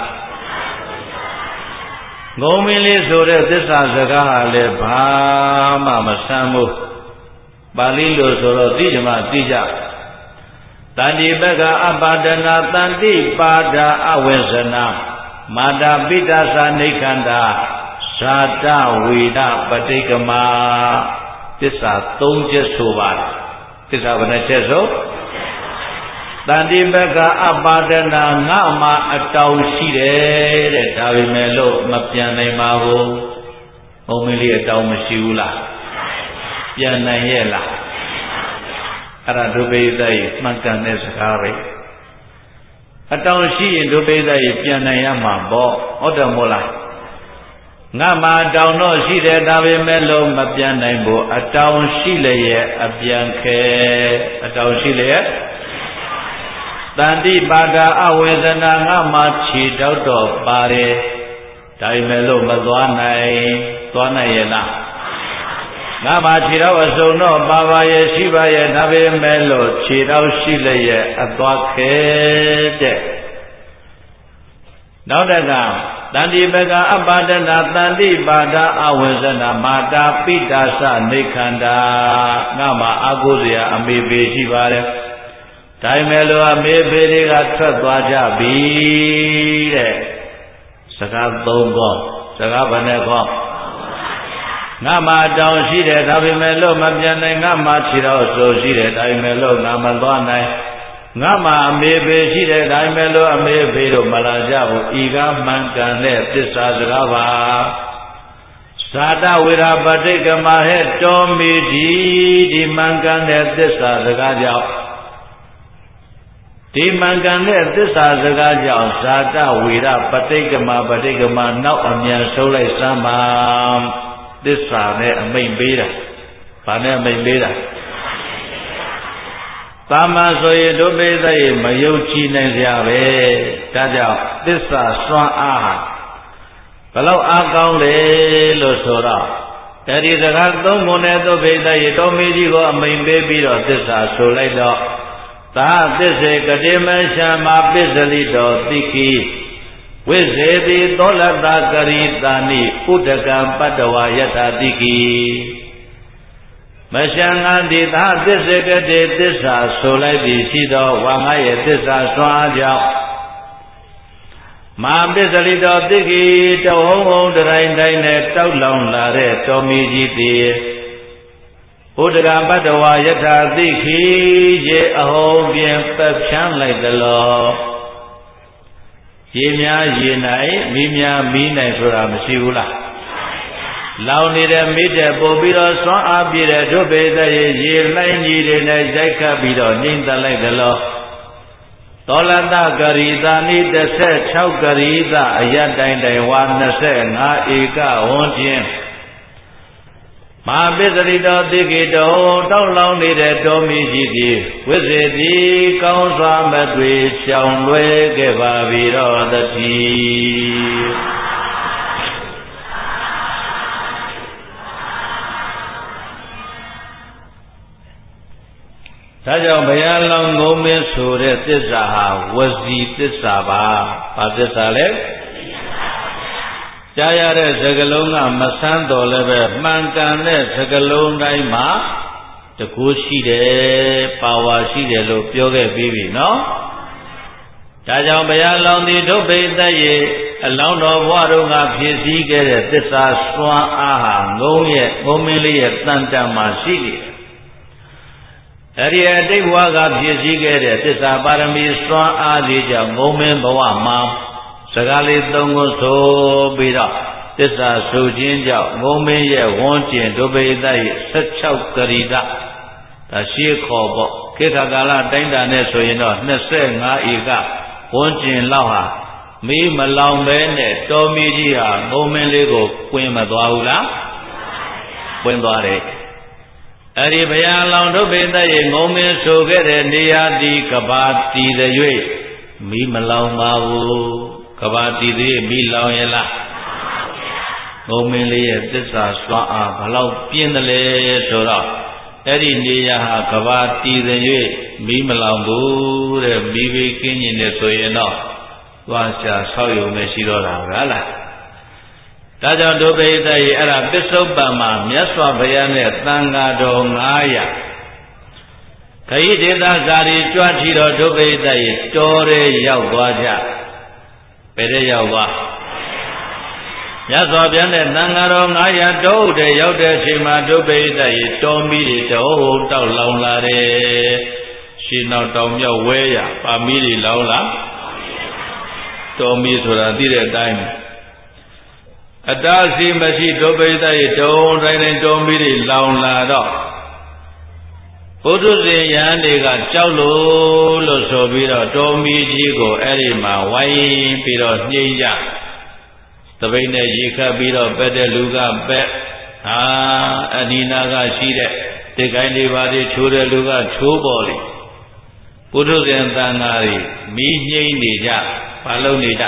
S1: ငုံမင်းလေးဆိုတဲ့သစ္စာစကားဟာလည်းဘာမှမဆန်းဘူးပါဠိလိုဆိုတော့သိကြမှာသိကြတန်တိပကအပါဒနာတန်တိပါဒာအဝိဇ္ဇနာမာတာပိတ္တသာနိခန္တာဇာတဝေဒပဋိကမာသစ္စာသုံးချက်ဆိုပါတယ်သစ္စာဘယ်နှချက်ဆိုတန်တိပကအပါဒနာငါမှာအတောင်ရှိတယ်တဲ့ဒါပေမဲ့လို့မပြန်နိုင်ပါဘူးဘုံမင်းလေးအတောင်မရှိဘူးလားပြန်နိုင်ရဲ့လားအဲ့ဒါဒုပိသယေမှန်ကန်တဲ့စကားပဲအတောင်ရှိရင်ဒုပိသယေပြန်နိုင်ရမှာပေါ့ဟုတ်တယ်မို့လားငါမှာအတောင်တော့ရှိတယ်ဒါပေမဲ့လို့မပြန်နိုင်ဘူးအတောင်ရှိလျက်အပြန်ခဲအတောင်ရှိလျက်တန်တိပါဒာအဝေဇနာငါမှာခြေတောက်တော့ပါတယ်ဒါပေမဲ့လို့မသွားနိုင်သွားနိုင်ရဲ့လားငါမှာခြေတော်အစုံတော့ပါပါရဲ့ရှိပါရဲ့ဒါပေမဲ့လို့ခြေတော်ရှိလျက်အသွားခဲတဲ့နောက်တကတန်တိပကအပါဒနာတန်တိပါဒအဝိဇ္ဇနာမာတာပိတ္တာသနိခန္တာငါမှာအာကိုးစရာအမေပေရှိပါတယ်ဒါပေမဲ့လို့အမေပေတွေကထွက်သွားကြပြီတဲ့စကားသုံးခေါ်စကားဘယ်နဲ့ခေါ်ငါမှာတောင်းရှိတယ်ဒါပေမဲ့လို့မပြန်နိုင်ငါမှာခြေတော်ဆိုရှိတယ်ဒါပေမဲ့လို့ငါမသွားနိုင်ငါမှာအမေပေရှိတယ်ဒါပေမဲ့လို့အမေပေတို့မလာကြဘူးဤကားမှန်ကန်တဲ့သစ္စာစကားပါဇာတဝေရပဋိကမဟဲ့တော်မီကြီးဒီမှန်ကန်တဲ့သစ္စာစကားကြောင့်ဒီမှန်ကန်တဲ့သစ္စာစကားကြောင့်ဇာတဝေရပဋိကမပဋိကမနောက်အမြန်ဆုံးလိုက်စမ်းပါသစ္စာနဲ့အမိန့်ပေးတာဘာနဲ့အမိန့်ပေးတာသာမန်ဆိုရင်ဒုပိသယေမယုံကြည်နိုင်ကြပဲဒါကြောင့်သစ္စာစွမ်းအားဟာဘလောက်အားကောင်းလေလို့ဆိုတော့အဲဒီစကားသုံးခုနဲ့ဒုပိသယေတော်မီကြီးကိုအမိန့်ပေးပြီးတော့သစ္စာဆိုလိုက်တော့သာသစ္စေကတိမရှမပစ္စလိတောသိခိဝိဇေတိသောလတကရိတာနိဥဒကံပတ္တဝယထာတိခိမရှံငါတိသာသစ္စေကတိသစ္စာဆိုလိုက်ပြီးရှိသောဝါငါရဲ့သစ္စာစွမ်းအားကြောင့်မာပစ္စလိတောသိခိတဝုံဝုံတိုင်းတိုင်းနဲ့တောက်လောင်လာတဲ့တော်မီကြီးတည်ဥဒကံပတ္တဝယထာသိခိရေအဟုံးပြင်ပတ်ဖြန်းလိုက်သလောရေများရေနိုင်မိများမိနိုင်ဆိုတာမရှိဘူးလားလောင်နေတဲ့မိတဲ့ပို့ပြီးတော့စွမ်းအားပြည့်တဲ့ဒုပေသရေရေလိုင်းကြီးတွေနဲ့ရိုက်ခတ်ပြီးတော့ညှိမ့်သက်လိုက်သလောသောလတကရိတာနိတစ်ဆယ်ခြောက်ကရိတာအရတိုင်တိုင်ဝါနှစ်ဆယ်ငါဧကဝန်းချင်းမဟာပိစရိတောတိကေတောတောက်လောင်းနေတဲ့တော်မီကြီးသည်ဝိသေတိကောင်းစွာမတွေ့ရှောင်လွဲခဲ့ပါပြီတော့တည်းဒါကြောင့်ဘုရားလောင်းငုံမင်းဆိုတဲ့သစ္စာဟာဝစီသစ္စာပါဘာသစ္စာလဲကြားရတဲ့စကလုံးကမဆန်းတော်လည်းပဲမှန်ကန်တဲ့စကလုံးတိုင်းမှာတကူရှိတယ်ပါဝါရှိတယ်လို့ပြောခဲ့ပြီးပြီနော်ဒါကြောင့်ဘုရားလောင်းသည်ဒုဗ္ဗိတ္တရေအလောင်းတော်ဘဝတို့ကဖြည့်ဆည်းခဲ့တဲ့သစ္စာစွမ်းအားဟာငုံရဲ့ငုံမင်းလေးရဲ့တန်တန်မှာရှိနေတယ်အဲ့ဒီအတိတ်ဘဝကဖြည့်ဆည်းခဲ့တဲ့သစ္စာပါရမီစွမ်းအားလေးကြောင့်ငုံမင်းဘဝမှာစကားလေးသုံးခုဆိုပြီးတော့သစ္စာဆိုခြင်းကြောင့်ငုံမင်းရဲ့ဝန်းကျင်ဒုဗ္ဗိတ္တရဲ့ဆယ့်ခြောက်ကရိတာဒါရှိခေါ်ပေါ့ခေတ်ကာလတိုင်းတာနဲ့ဆိုရင်တော့နှစ်ဆယ့်ငါးဧကဝန်းကျင်လောက်ဟာမီးမလောင်ပဲနဲ့တော်မီကြီးဟာငုံမင်းလေးကိုကွင်းမသွားဘူးလားကွင်းသွားတယ်အဲ့ဒီဘုရားလောင်းဒုဗ္ဗိတ္တရေငုံမင်းဆိုခဲ့တဲ့နေရာဒီကဘာတီတဲ့၍မီးမလောင်ပါဘူးကဘာတီတဲ့မီးလောင်ရဲ့လားငုံမင်းလေးရဲ့သစ္စာစွမ်းအားဘလောက်ပြင်းတယ်လဲဆိုတော့အဲ့ဒီနေရာဟာကဘာတီတဲ့၍မီးမလောင်ဘူးတဲ့မီးဘေးကင်းကျင်နေဆိုရင်တော့သွားချဆောက်ရုံနဲ့ရှိတော့တာပဲလားဒါကြောင့်ဒုဗ္ဗိတ္တရေအဲ့ဒါပစ္စုပန်မှာမြတ်စွာဘုရားနဲ့သံဃာတော်ငါးရာခရီးဒေသဇာတိကြွထီတော်ဒုဗ္ဗိတ္တရေတော်ရဲရောက်သွားကြဘယ်တဲ့ရောက်သွားမြတ်စွာဘုရားနဲ့သံဃာတော်ငါးရာတောဟုတ်တဲ့ရောက်တဲ့အချိန်မှာဒုဗ္ဗိတ္တရေတော်မီတွေတောဟုတ်တောက်လောင်လာတယ်ရှင်းနောက်တောင်မြောက်ဝဲရပါမီတွေလောင်လာတော်မီဆိုတာသိတဲ့အတိုင်းအတားစီမရှိဒုဗ္ဗိတ္တရေတုံတိုင်းတိုင်းတော်မီတွေလောင်လာတော့ဘုဒ္ဓဇင်ယဟန်တွေကကြောက်လို့လို့ဆိုပြီးတော့တော်မီကြီးကိုအဲ့ဒီမှာဝိုင်းပြီးတော့နှိမ့်ကြသပိတ်နဲ့ရေခတ်ပြီးတော့ပက်တဲ့လူကပက်ဟာအနိနာကရှိတဲ့တိတ်ကိုင်းတွေပါတွေချိုးတဲ့လူကချိုးပေါ်လေဘုဒ္ဓဇင်သံဃာတွေမိငိမ့်နေကြဘာလုပ်နေကြ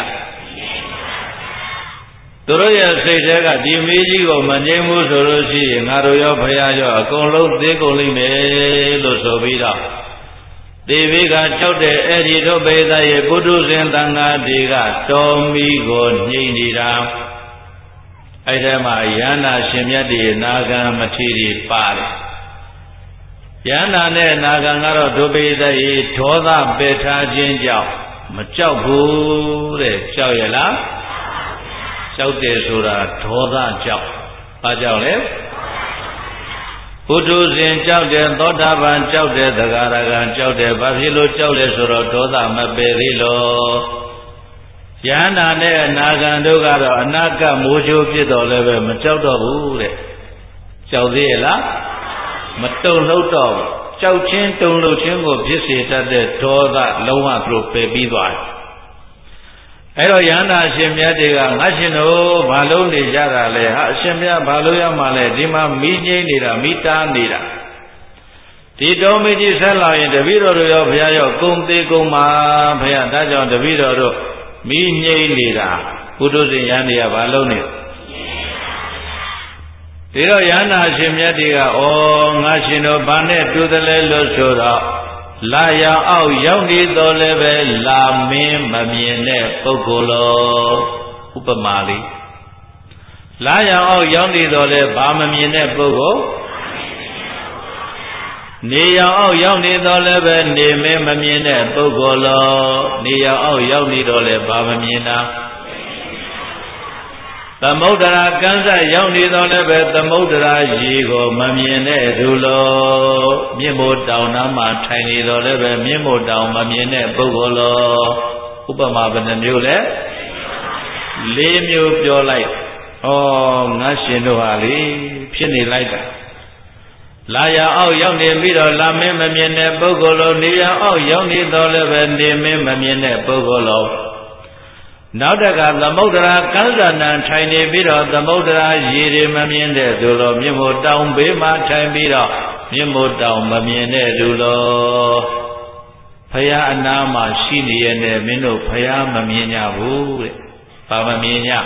S1: သူတို့ရဲ့စိတ်ထဲကဒီမီးကြီးကိုမငြိမ်းဘူးဆိုလို့ရှိရင်ငါတို့ရောဖရာရောအကုန်လုံးသိကုန်လိမ့်မယ်လို့ဆိုပြီးတော့ဒေဝိကကြောက်တဲ့အဲ့ဒီဒုဗ္ဗိတ္တရေပုထုဇဉ်သံဃာတွေကတော်မီကိုညှိနေတာအဲ့ဒီမှာယန္နာရှင်မြတ်တွေနာဂံမထေရီပါတယ်ယန္နာနဲ့နာဂံကတော့ဒုဗ္ဗိတ္တရေဒေါသပယ်ထားခြင်းကြောင့်မကြောက်ဘူးတဲ့ကြောက်ရလားကြောက်တယ်ဆိုတာဒေါသကြောက်ဘာကြောက်လဲပုထုဇဉ်ကြောက်တယ်သောတာပန်ကြောက်တယ်သဂရဂံကြောက်တယ်ဘာဖြစ်လို့ကြောက်လဲဆိုတော့ဒေါသမပယ်သေးလို့ယန္နာနဲ့အနာဂံတို့ကတော့အနာကမိုးချိုးဖြစ်တော်လည်းပဲမကြောက်တော့ဘူးတဲ့ကြောက်သေးရဲ့လားမတုံ့လို့တော့ကြောက်ချင်းတုံ့လို့ချင်းကိုဖြစ်စေတတ်တဲ့ဒေါသလုံးဝသူတို့ပယ်ပြီးသွားတယ်အဲ့တော့ယန္တာရှင်မြတ်တွေကငါရှင်တို့ဘာလို့နေကြတာလဲဟာအရှင်မြတ်ဘာလို့ရမှာလဲဒီမှာမိငိမ့်နေတာမိတားနေတာဒီတော်မကြီးဆက်လာရင်တပည့်တော်တို့ရောဘုရားရောကုံသေးကုံမှာဘုရားဒါကြောင့်တပည့်တော်တို့မိငိမ့်နေတာဘုဒ္ဓဇင်ယန္တွေကဘာလို့နေဒီတော့ယန္တာရှင်မြတ်တွေကဩငါရှင်တို့ဘာနဲ့တူတယ်လဲလို့ဆိုတော့လာရအောင်ရောက်နေတော်လည်းပဲလာမင်းမမြင်တဲ့ပုဂ္ဂိုလ်လောဥပမာလေးလာရအောင်ရောက်နေတော်လည်းဘာမမြင်တဲ့ပုဂ္ဂိုလ်နေရအောင်ရောက်နေတော်လည်းပဲနေမင်းမမြင်တဲ့ပုဂ္ဂိုလ်လောနေရအောင်ရောက်နေတော်လည်းဘာမမြင်တာသမုဒ္ဒရာကန်းဆက်ရောက်နေတော်လည်းပဲသမုဒ္ဒရာရေကိုမမြင်တဲ့သူလိုမြင့်မို့တောင်နားမှာထိုင်နေတော်လည်းပဲမြင့်မို့တောင်မမြင်တဲ့ပုဂ္ဂိုလ်လိုဥပမာဘယ်နှမျိုးလဲလေးမျိုးပြောလိုက်ဩငါရှင်တို့ဟာလေဖြစ်နေလိုက်တာလာရအောင်ရောက်နေပြီးတော့လာမင်းမမြင်တဲ့ပုဂ္ဂိုလ်လိုနေရအောင်ရောက်နေတော်လည်းပဲနေမင်းမမြင်တဲ့ပုဂ္ဂိုလ်လိုနောက်တကသမုဒ္ဒရာကန်းစနံထိုင်နေပြီးတော့သမုဒ္ဒရာရေတွေမမြင်တဲ့သူလိုမြင့်မို့တောင်ဘေးမှာထိုင်ပြီးတော့မြင့်မို့တောင်မမြင်တဲ့သူလိုဖရာအနာမှာရှိနေရတဲ့မင်းတို့ဖရာမမြင်ကြဘူးတဲ့။ဘာမမြင်ကြ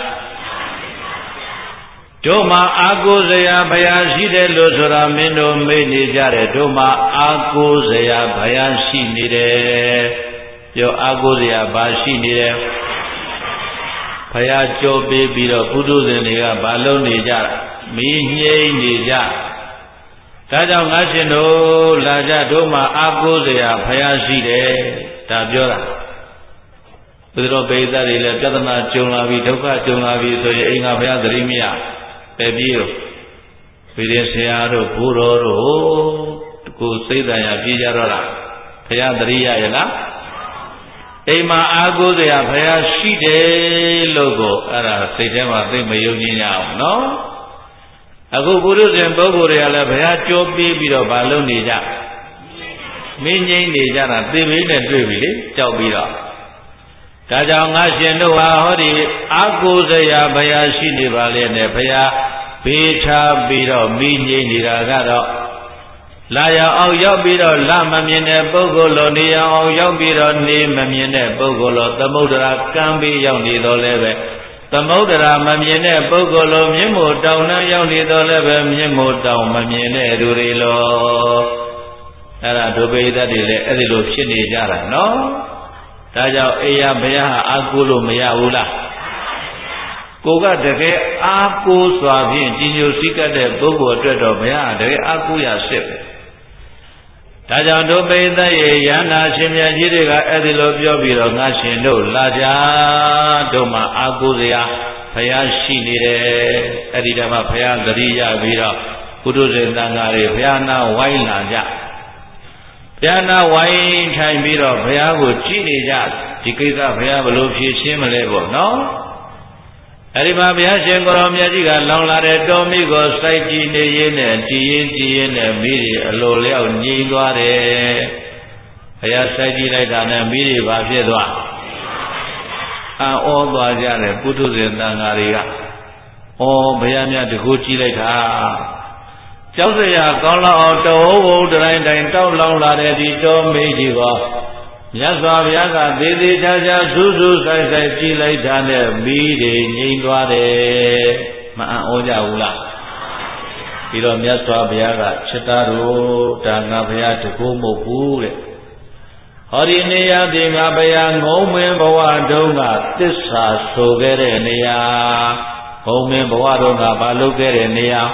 S1: တို့မှာအာကိုစရာဘုရားရှိတယ်လို့ဆိုတာမင်းတို့မေ့နေကြတယ်တို့မှာအာကိုစရာဘုရားရှိနေတယ်ပြောအာကိုစရာဘာရှိနေတယ်ဘုရားကြောပေးပြီးတော့ပုထုဇဉ်တွေကဘာလုပ်နေကြမီးငြိမ်းနေကြဒါကြောင့်ငါရှင်တို့လာကြတို့မှာအာကိုစရာဘုရားရှိတယ်ဒါပြောတာသူတို့ပိဿတွေလည်းပြဿနာကြုံလာပြီးဒုက္ခကြုံလာပြီးဆိုရင်အိမ်ကဘုရားသတိမရပဲပြေးဝိရဆရာတို့ဘုရောတို့ကိုစိတ်တန်ရပြေးကြတော့လားဘုရားသတိရရလားအိမ်မှာအာကိုစရာဘုရားရှိတယ်လို့ကိုအဲ့ဒါစိတ်ထဲမှာသိမယုံကြည်ရအောင်နော်အခုပုရုဇဉ်ပုဂ္ဂိုလ်တွေကလည်းဘုရားကြိုးပြီးပြီးတော့မလုပ်နေကြမင်းငိမ့်နေကြတာသိပြီးနဲ့တွေ့ပြီလေကြောက်ပြီးတော့ဒါကြောင့်ငါရှင်တို့ဟာဟောဒီအာကိုစရာဘုရားရှိနေပါလေနဲ့ဘုရားဘေးထားပြီးတော့မိငိမ့်နေတာကတော့လာရအောင်ရောက်ပြီးတော့လမမြင်တဲ့ပုဂ္ဂိုလ်လိုနေအောင်ရောက်ပြီးတော့နေမမြင်တဲ့ပုဂ္ဂိုလ်လိုသမုဒ္ဒရာကမ်းပြီးရောက်နေတော့လည်းပဲသမုဒ္ဒရာမမြင်တဲ့ပုဂ္ဂိုလ်လိုမြင့်မို့တောင်နဲ့ရောက်နေတော့လည်းပဲမြင့်မို့တောင်မမြင်တဲ့သူတွေလိုအဲ့ဒါဒုပိဋကတွေလည်းအဲ့ဒီလိုဖြစ်နေကြတာနော်ဒါကြောင့်အေယဘုရားဟာအာကိုလို့မရဘူးလားကိုကတကယ်အာကိုစွာဖြင့်ကြီးညိုစည်းကပ်တဲ့ပုဂ္ဂိုလ်အတွက်တော့ဘုရားတကယ်အာကိုရစစ်ပဲဒါကြောင့်ဒုပိဋကရဲ့ယန္နာရှင်မြတ်ကြီးတွေကအဲ့ဒီလိုပြောပြီးတော့ငါရှင်တို့လာကြတို့မှာအာကိုစရာဘုရားရှိနေတယ်အဲ့ဒီတည်းမှာဘုရားသတိရပြီးတော့ပုထုဇဉ်တန်ဃာတွေဘုရားနာဝိုင်းလာကြဘုရားနာဝိုင်းထိုင်ပြီးတော့ဘုရားကိုကြည်နေကြဒီကိစ္စဘုရားဘလို့ဖြေရှင်းမလဲပေါ့နော်အဲဒီမှာဘုရားရှင်ကိုရောမြတ်ကြီးကလောင်လာတဲ့တောမီးကိုစိုက်ကြည့်နေရင်းနဲ့ကြည်ရင်ကြည်ရင်နဲ့မိတွေအလိုလျောက်ငြိမ်သွားတယ်ဘုရားစိုက်ကြည့်လိုက်တာနဲ့မိတွေဘာဖြစ်သွားအံ့ဩသွားကြတယ်ပုထုဇဉ်တန်ဃာတွေကဩဘုရားမြတ်တကူကြည့်လိုက်တာကြောက်စရာကောင်းလောက်အောင်တောဝုံတိုင်းတိုင်းတောက်လောင်လာတဲ့ဒီတောမီးကြီးကိုမြတ်စွာဘုရားကသေးသေးချာချာစူးစူးဆိုင်ဆိုင်ကြည်လိုက်တာနဲ့မိတွေငြိမ်သွားတယ်မအံ့ဩကြဘူးလားပြီးတော့မြတ်စွာဘုရားကချက်သားတို့ဒါငါဘုရားတကူမဟုတ်ဘူးတဲ့ဟောဒီနေရာဒီငါဘုရားငုံမင်းဘဝတုန်းကသစ္စာဆိုခဲ့တဲ့နေရာငုံမင်းဘဝတုန်းကဘာလုပ်ခဲ့တဲ့နေရာ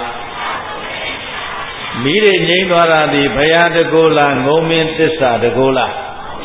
S1: မိတွေငြိမ်သွားတာဒီဘုရားတကူလားငုံမင်းသစ္စာတကူလား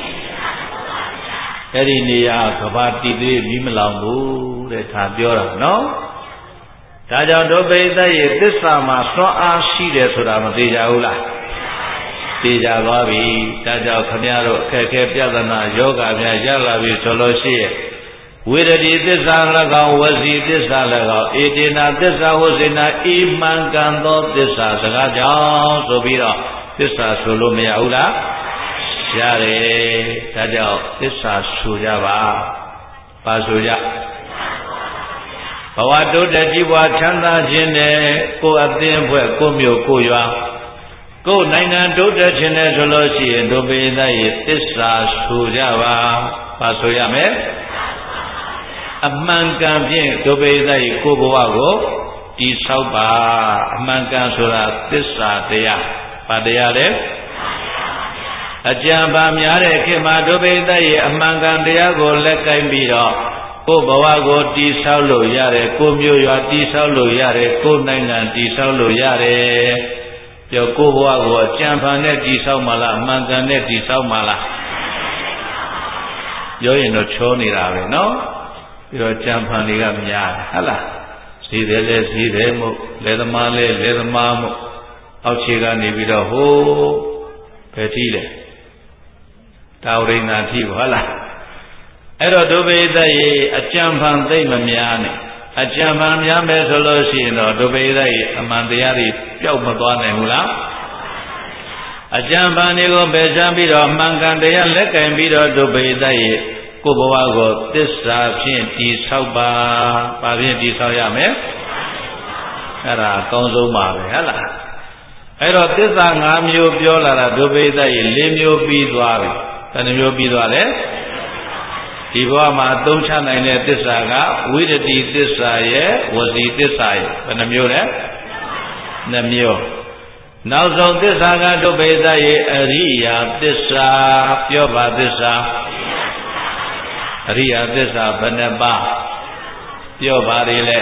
S1: အဲ့ဒီနေရာကဘာတိတိမီးမလောင်ဘူးတဲ့ဒါပြောတာနော်ဒါကြောင့်ဒုပိဋကရဲ့သစ္စာမှာစွမ်းအားရှိတယ်ဆိုတာမသိကြဘူးလားသိကြသွားပြီဒါကြောင့်ခမည်းတော်အခက်အခဲပြဿနာယောဂများရလာပြီဆိုလို့ရှိရဲ့ဝေဒတိသစ္စာ၎င်းဝစီသစ္စာ၎င်းဧတေနာသစ္စာဝစေနာဤမှန်ကန်သောသစ္စာစကားကြောင့်ဆိုပြီးတော့သစ္စာဆိုလို့မရဘူးလားရတယ်ဒါကြောင့်သစ္စာဆိုကြပါပါဆိုကြဘဝတိုးတက်ကြီးပွားချမ်းသာခြင်းနဲ့ကိုယ်အသင်းဖွဲ့ကိုမျိုးကိုရွာကိုယ်နိုင်ငံတိုးတက်ခြင်းနဲ့ဆိုလို့ရှိရင်ဒုပိဋကရဲ့သစ္စာဆိုကြပါပါဆိုရမယ်အမှန်ကန်ဖြင့်ဒုပိဋကရဲ့ကိုယ်ဘဝကိုတည်ဆောက်ပါအမှန်ကန်ဆိုတာသစ္စာတရားဘာတရားလဲအကြံပါများတဲ့ခေတ်မှာဒုပိဋကရဲ့အမှန်ကန်တရားကိုလက်ကင်ပြီးတော့ကိုယ်ဘဝကိုတည်ဆောက်လို့ရတယ်ကိုယ်မျိုးရွာတည်ဆောက်လို့ရတယ်ကိုယ်နိုင်ငံတည်ဆောက်လို့ရတယ်ပြောကိုယ်ဘဝကိုအကြံပါနဲ့တည်ဆောက်မှလားအမှန်ကန်နဲ့တည်ဆောက်မှလားပြောရင်တော့ချောနေတာပဲနော်ပြီးတော့ကြံဖန်တွေကများတယ်ဟုတ်လားဈေးတယ်လဲဈေးတယ်မို့လက်သမားလဲလက်သမားမို့အောက်ခြေကနေပြီးတော့ဟိုးဘယ်ထိလဲတာဝရိဏာထိဟုတ်လားအဲ့တော့ဒုပိဋကရေအကြံဖန်သိမ့်မများနဲ့အကြံဖန်များမယ်ဆိုလို့ရှိရင်တော့ဒုပိဋကရေအမှန်တရားတွေပျောက်မသွားနိုင်ဘူးလားအကြံဖန်တွေကိုပယ်ချပြီးတော့အမှန်ကန်တရားလက်ကင်ပြီးတော့ဒုပိဋကရေကိုဘဝကိုသစ္စာဖြင့်တည်ဆောက်ပါဘာဖြင့်တည်ဆောက်ရမလဲအဲ့ဒါအကောင်းဆုံးပါပဲဟုတ်လားအဲ့တော့သစ္စာ၅မျိုးပြောလာတာဒုပိသရေ၄မျိုးပြီးသွားပြီဘယ်နှမျိုးပြီးသွားလဲဒီဘဝမှာအသုံးချနိုင်တဲ့သစ္စာကဝိရတိသစ္စာရဲ့ဝစီသစ္စာရဲ့ဘယ်နှမျိုးလဲနှစ်မျိုးနောက်ဆုံးသစ္စာကဒုပိသရေအရိယာသစ္စာပြောပါသစ္စာအရိယာသစ္စာဘယ်နှပါးပြောပါလေလဲ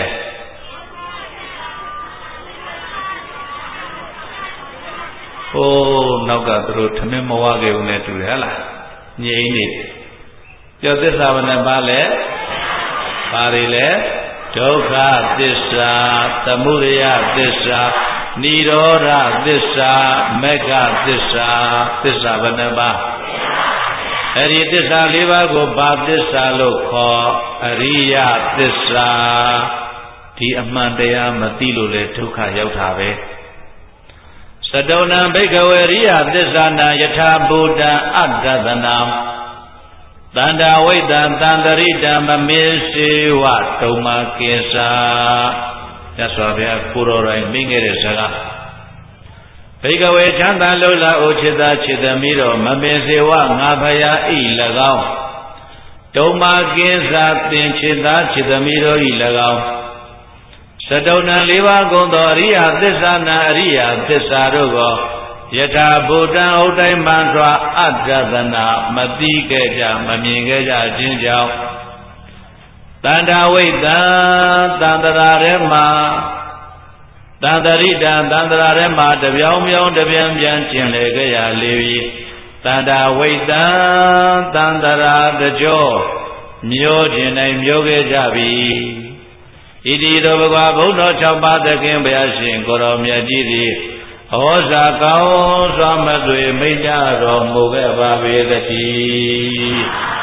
S1: ဟိုးနောက်ကသူတို့ထမင်းမဝခဲ့ဘူးနဲ့တူတယ်ဟလားငြိမ်းနေပြောသစ္စာဘယ်နှပါးလဲပါလေလဲဒုက္ခသစ္စာသမုဒယသစ္စာနိရောဓသစ္စာမေဃသစ္စာသစ္စာဘယ်နှပါးအဲ့ဒီသစ္စာ၄ပါးကိုဘာသစ္စာလို့ခေါ်အရိယသစ္စာဒီအမှန်တရားမသိလို့လေဒုက္ခရောက်တာပဲသတုံနံဘိက္ခဝေရိယသစ္စာနာယထာဘူတံအတ္တသနံတန္တာဝိတ္တံတန္တရိတံမမေစေဝတုံမကိစ္စာမြတ်စွာဘုရားကိုတော်တိုင်မိငယ်တဲ့စကားဘိက္ခဝေချမ်းသာလုံလာအိုจิตသားจิตသမီးတော်မမေစေဝငါဖယားဤ၎င်းတုံမကိစ္စာသင်จิตသားจิตသမီးတော်ဤ၎င်းသတုံနံ၄ပါးကုန်သောအရိယသစ္စာနာအရိယသစ္စာတို့ကိုယထာဘူတံဥဒ္ဒိမံစွာအတ္တသနာမတိခဲ့ကြမမြင်ခဲ့ကြခြင်းကြောင့်တန္တာဝိတ္တံတန္တရာထဲမှာတန္တရိတံတန္တရာထဲမှာတပြောင်းပြောင်းတပြန်ပြန်ကျင်လေခဲ့ရလေပြီတန္တာဝိတ္တံတန္တရာတကြောမျိုးခြင်းတိုင်းမျိုးခဲ့ကြပြီဣတိတောဘဂဝါဘုံတော်၆ပါးသခင်ဘုရားရှင်ကိုရောမြတ်ကြီးသည်ဩဇာကောင်းစွာမသွေမိတ်ကြတော်မူခဲ့ပါပေသတည်း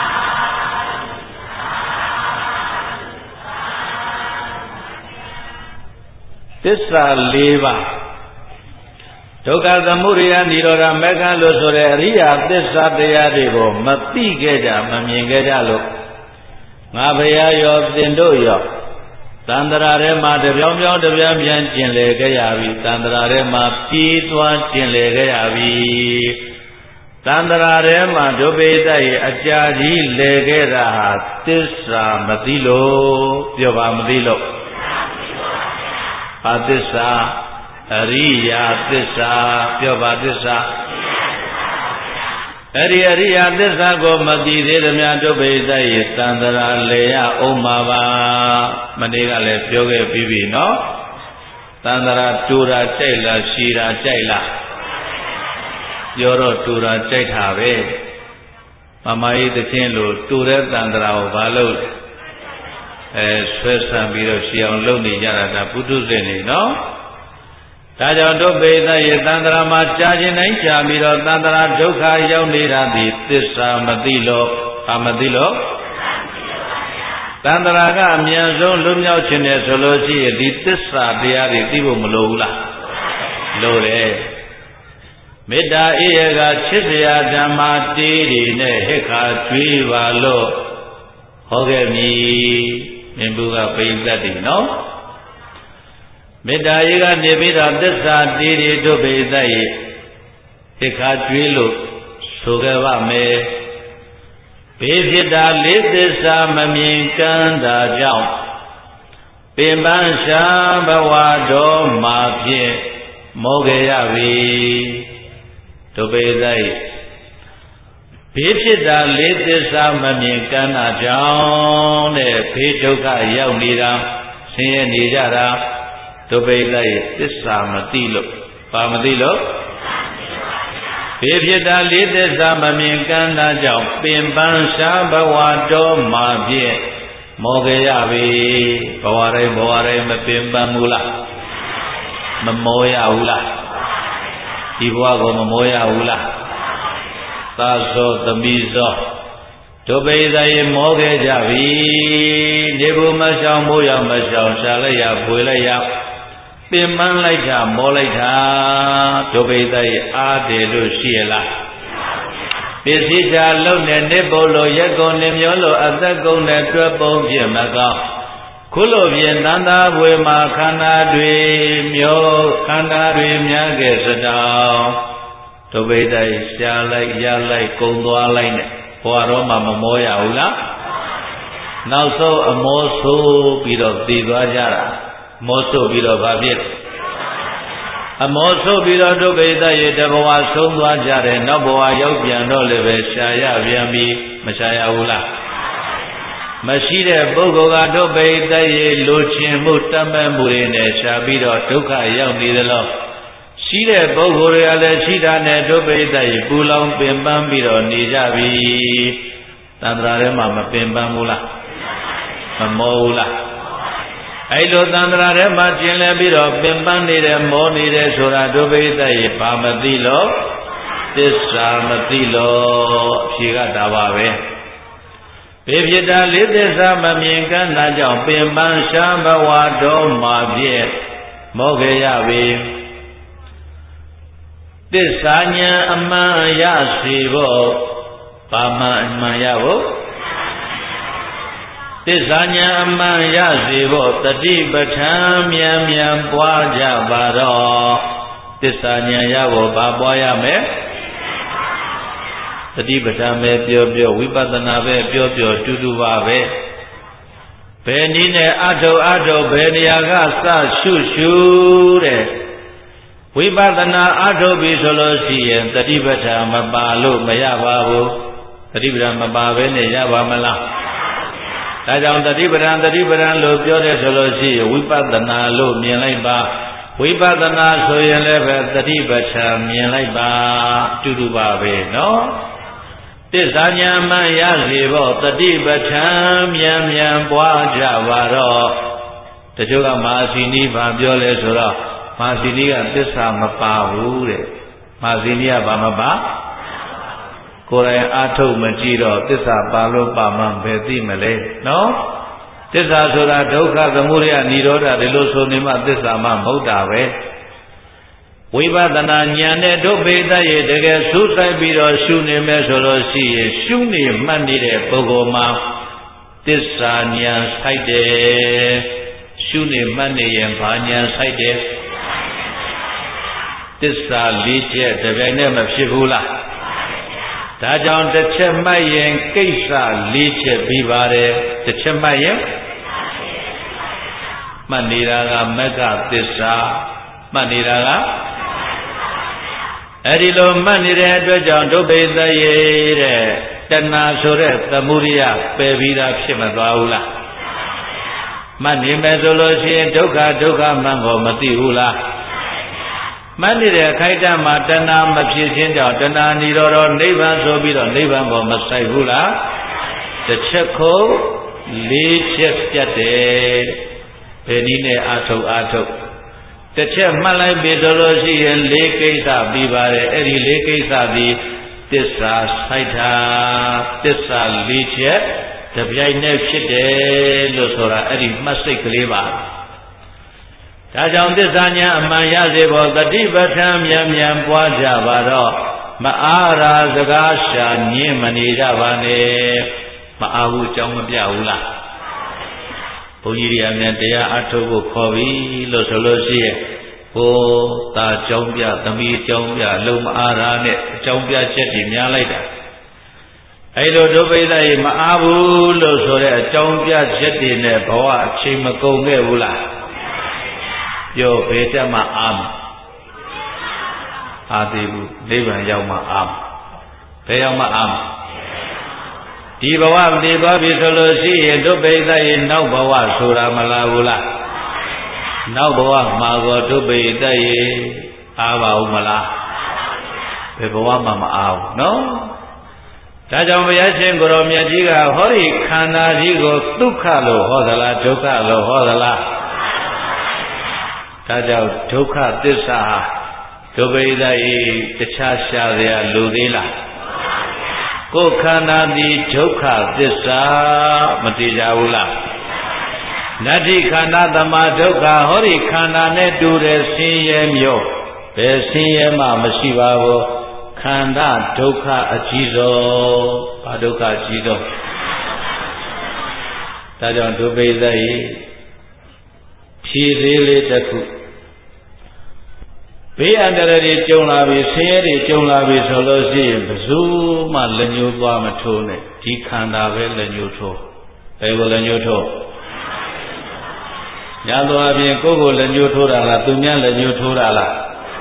S1: သစ္စာ၄ပါးဒုက္ခသမုဒယနိရောဓမေဃလို့ဆိုတဲ့အရိယာသစ္စာတရားတွေကိုမသိခဲ့ကြမမြင်ခဲ့ကြလို့ငါဘုရားရောသင်တို့ရောတန္တရာထဲမှာတပြောင်းပြောင်းတပြန်ပြန်ကျင်လေခဲ့ရပြီတန္တရာထဲမှာပြေးသွားကျင်လေခဲ့ရပြီတန္တရာထဲမှာဒုပိတရဲ့အကြာကြီးလေခဲ့တာဟာသစ္စာမသိလို့ပြောပါမသိလို့ဘာသစ္စာအရိယာသစ္စာပြောပါသစ္စာအဲ့ဒီအရိယာသစ္စာကိုမသိသေးသမျှဒုပိတရဲ့တန္တရာလေရအောင်ပါပါမနေ့ကလည်းပြောခဲ့ပြီးပြီနော်တန္တရာတူတာကြိုက်လားရှည်တာကြိုက်လားပြောတော့တူတာကြိုက်တာပဲမမကြီးတခြင်းလို့တူတဲ့တန္တရာကိုဘာလို့အဲဆွဲဆံပြီးတော့ရှည်အောင်လုပ်နေကြတာဒါပုထုဇဉ်နေနော်ဒါကြောင့်ဒုပိသရဲ့တန္တရာမှာကြာခြင်းတိုင်းကြာပြီးတော့တန္တရာဒုက္ခရောက်နေတာဒီသစ္စာမသိလို့ဘာမသိလို့တန္တရာကအမြန်ဆုံးလွတ်မြောက်ခြင်းနဲ့ဆိုလို့ရှိရင်ဒီသစ္စာတရားတွေသိဖို့မလိုဘူးလားလိုတယ်မေတ္တာအေရကချစ်စရာဓမ္မတေးတွေနဲ့ဟစ်ခါကျွေးပါလို့ဟောခဲ့မည်မြင်ဘူးကပိဋကတ်တွေနော်မေတ္တာရေးကနေပြီးတော့သစ္စာတေးတွေတို့ပိဋကတ်ရဲ့ဟစ်ခါကျွေးလို့ဆိုခဲ့ပါမယ်ဘေးဖြစ်တာလေးသစ္စာမမြင်ကမ်းတာကြောင့်ပင်ပန်းရှားဘဝတော်မှာဖြင့်မောခဲ့ရပြီဒုပိသတ်ဘေးဖြစ်တာလေးသစ္စာမမြင်ကမ်းတာကြောင့်တဲ့ဘေးဒုက္ခရောက်နေတာဆင်းရဲနေကြတာဒုပိသတ်သစ္စာမသိလို့ဘာမသိလို့ဘေးဖြစ်တာလေးသစ္စာမမြင်ကမ်းတာကြောင့်ပင်ပန်းရှားဘဝတော်မှာဖြင့်မောခဲ့ရပြီဘဝတိုင်းဘဝတိုင်းမပင်ပန်းဘူးလားမမောရဘူးလားဒီဘဝကိုမမောရဘူးလားသာသောသမီးသောဒုပိသရေမောခဲ့ကြပြီနေဘူးမဆောင်မိုးရမဆောင်ရှာလိုက်ရဖွေလိုက်ရပင်ပန်းလိုက်တာမောလိုက်တာဒုပိသရေအားတယ်လို့ရှိရလားပစ္စည်းချလုံနဲ့နေဖို့လိုရက်ကုန်နေမျိုးလိုအသက်ကုန်နဲ့တွဲပုံဖြင့်မကောင်းခုလိုဖြင့်တန်တာဘွေမှာခန္ဓာတွေမျိုးခန္ဓာတွေများခဲ့စတောင်းဒုဗိဒ္ဓိရှားလိုက်ရလိုက်ကုံသွားလိုက်နဲ့ဘဝတော့မှမမောရဘူးလားနောက်ဆုံးအမောဆိုးပြီးတော့တည်သွားကြတာမောဆိုးပြီးတော့ဗာဖြစ်အမောဆိုးပြီးတော့ဒုဗိဒ္ဓရေတဘဝဆုံးသွားကြတယ်နောက်ဘဝရောက်ပြန်တော့လည်းပဲရှားရပြန်ပြီးမရှားရဘူးလားမရှိတဲ့ပုဂ္ဂိုလ်ကဒုဗိဒ္ဓရေလိုချင်မှုတတ်မဲ့မှုတွေနဲ့ရှားပြီးတော့ဒုက္ခရောက်နေသလားရှိတဲ့ပုဂ္ဂိုလ်တွေကလည်းရှိတာနဲ့ဒုဗိဒ္ဓရေပူလောင်ပင်ပန်းပြီးတော့နေကြပြီတန်ត្រာထဲမှာမပင်ပန်းဘူးလားမမောဘူးလားအဲ့လိုတန်ត្រာထဲမှာကျင်လည်ပြီးတော့ပင်ပန်းနေတယ်မောနေတယ်ဆိုတာဒုဗိဒ္ဓရေဘာမသိလို့သစ္စာမသိလို့အဖြေကဒါပါပဲပေဖြစ်တာလေးသစ္စာမမြင်ကန်းတာကြောင့်ပင်ပန်းရှားဘဝတော်မှာဖြင့်မောခဲ့ရပြီသစ္စာဉာဏ်အမှန်ရစေဖို့ဘာမှအမှန်ရဖို့သစ္စာဉာဏ်အမှန်ရစေဖို့တတိပဋ္ဌာန်မြန်မြန်ပွားကြပါတော့သစ္စာဉာဏ်ရဖို့ဘာပွားရမလဲတတိပဋ္ဌာန်ပဲပြောပြောဝိပဿနာပဲပြောပြောတူတူပါပဲဘယ်နည်းနဲ့အထုပ်အထုပ်ဘယ်နေရာကစရှုရှုတဲ့ဝိပဿနာအထုတ်ပြီဆိုလို့ရှိရင်တတိပဋ္ဌာန်မပါလို့မရပါဘူးတတိပဋ္ဌာန်မပါဘဲနဲ့ရပါမလားဒါကြောင့်တတိပဋ္ဌာန်တတိပဋ္ဌာန်လို့ပြောတဲ့ဆိုလို့ရှိရင်ဝိပဿနာလို့မြင်လိုက်ပါဝိပဿနာဆိုရင်လည်းပဲတတိပဋ္ဌာန်မြင်လိုက်ပါတူတူပါပဲနော်သစ္စာဉာဏ်မှရစေဖို့တတိပဋ္ဌာန်မြန်မြန်ပွားကြပါတော့တချို့ကမဟာစီနီးဘာပြောလဲဆိုတော့မာစီနီးကသစ္စာမပါဘူးတဲ့မာစီနီးကဘာမပါကိုယ်တိုင်အာထုတ်မကြည့်တော့သစ္စာပါလို့ပါမှဘယ်သိမလဲနော်သစ္စာဆိုတာဒုက္ခသမုဒယនិရောဓဒီလိုဆိုနေမှသစ္စာမှမဟုတ်တာပဲဝိပဿနာဉာဏ်နဲ့ဒုဗေဒရဲ့တကယ်စူးစိုက်ပြီးတော့ရှုနေမယ်ဆိုလို့ရှိရင်ရှုနေမှတ်နေတဲ့ပုဂ္ဂိုလ်မှာသစ္စာဉာဏ်ဆိုင်တယ်ရှုနေမှတ်နေရင်ဘာဉာဏ်ဆိုင်တယ်သစ္စာလေးချက်တပြိုင်တည်းမဖြစ်ဘူးလားဒါကြောင့်တစ်ချက်မှတ်ရင်ကိစ္စလေးချက်ပြီးပါတယ်တစ်ချက်မှတ်ရင်မှတ်နေတာကမက္ခသစ္စာမှတ်နေတာကအဲ့ဒီလိုမှတ်နေတဲ့အတွက်ကြောင့်ဒုဗေဒရေတဲ့တဏှာဆိုတဲ့သမုဒိယပယ်ပြီးသားဖြစ်မသွားဘူးလားမှတ်နေမယ်ဆိုလို့ရှိရင်ဒုက္ခဒုက္ခမှန်ကိုမသိဘူးလားမှတ်နေတဲ့အခိုက်အတန့်မှာတဏှာမဖြစ်ခြင်းကြောင့်တဏှာនិရောဓနိဗ္ဗာန်ဆိုပြီးတော့နိဗ္ဗာန်ကိုမဆိုင်ဘူးလားတစ်ချက်ခုလေးချက်ပြတ်တယ်ဘယ်နည်းနဲ့အာထုတ်အာထုတ်တစ်ချက်မှတ်လိုက်ပြီဆိုလို့ရှိရင်လေးကိစ္စပြီးပါတယ်အဲ့ဒီလေးကိစ္စပြီးသစ္စာဆိုင်တာသစ္စာလေးချက်တပြိုင်တည်းဖြစ်တယ်လို့ဆိုတာအဲ့ဒီမှတ်စိတ်ကလေးပါဒါကြောင့်သစ္စာဉာဏ်အမှန်ရစေဖို့တတိပဋ္ဌာန်မြန်မြန်ပွားကြပါတော့မအားရာစကားရှာညင်းမနေကြပါနဲ့မအားဘူးအကြောင်းမပြဘူးလားဘုန်းကြီးတွေအမြန်တရားအထုတ်ဖို့ခေါ်ပြီလို့ဆိုလို့ရှိရင်ဟိုသာကြောင်းပြသမီးကြောင်းပြလုံမအားရာနဲ့အကြောင်းပြချက်တွေများလိုက်တာအဲ့လိုဒုဗိဒ္ဓရေမအားဘူးလို့ဆိုတဲ့အကြောင်းပြချက်တွေနဲ့ဘဝအချိန်မကုန်ခဲ့ဘူးလားပြောဘယ်တက်မှအာမအာသေးဘူးနိဗ္ဗာန်ရောက်မှအာမဘယ်ရောက်မှအာမဒီဘဝတည်သွားပြီဆိုလို့ရှိရင်ဒုဗိဒ္ဓရေနောက်ဘဝဆိုတာမလားဘူးလားနောက်ဘဝမှာကောဒုဗိဒ္ဓရေအားပါဦးမလားဘယ်ဘဝမှမအားဘူးနော်ဒါကြောင့်ဘုရားရှင်ကိုရောမြတ်ကြီးကဟောဒီခန္ဓာကြီးကိုဒုက္ခလို့ဟောသလားဒုက္ခလို့ဟောသလားဒါကြောင့်ဒုက္ခသစ္စာဒုဗိဒ္ဓဤတခြားရှားရလူသေးလားကိုယ်ခန္ဓာသည်ဒုက္ခသစ္စာမတည်ကြဘူးလားနတ္တိခန္ဓာသမာဒုက္ခဟောဒီခန္ဓာနဲ့တူတဲ့ဆင်းရဲမျိုးဘယ်ဆင်းရဲမှမရှိပါဘူးခန္ဓာဒုက္ခအကြီးဆုံးဘာဒုက္ခအကြီးဆုံးဒါကြောင့်ဒုပိသယေဖြည်သေးလေးတစ်ခုဘေးအန္တရာယ်တွေကြုံလာပြီဆင်းရဲတွေကြုံလာပြီဆိုလို့ရှိရင်ဘယ်သူမှလက်ညှိုးသွားမထိုးနဲ့ဒီခန္ဓာပဲလက်ညှိုးထိုးဘယ်ကိုလက်ညှိုးထိုးညာသွားပြင်ကိုယ့်ကိုလက်ညှိုးထိုးတာလားသူများလက်ညှိုးထိုးတာလား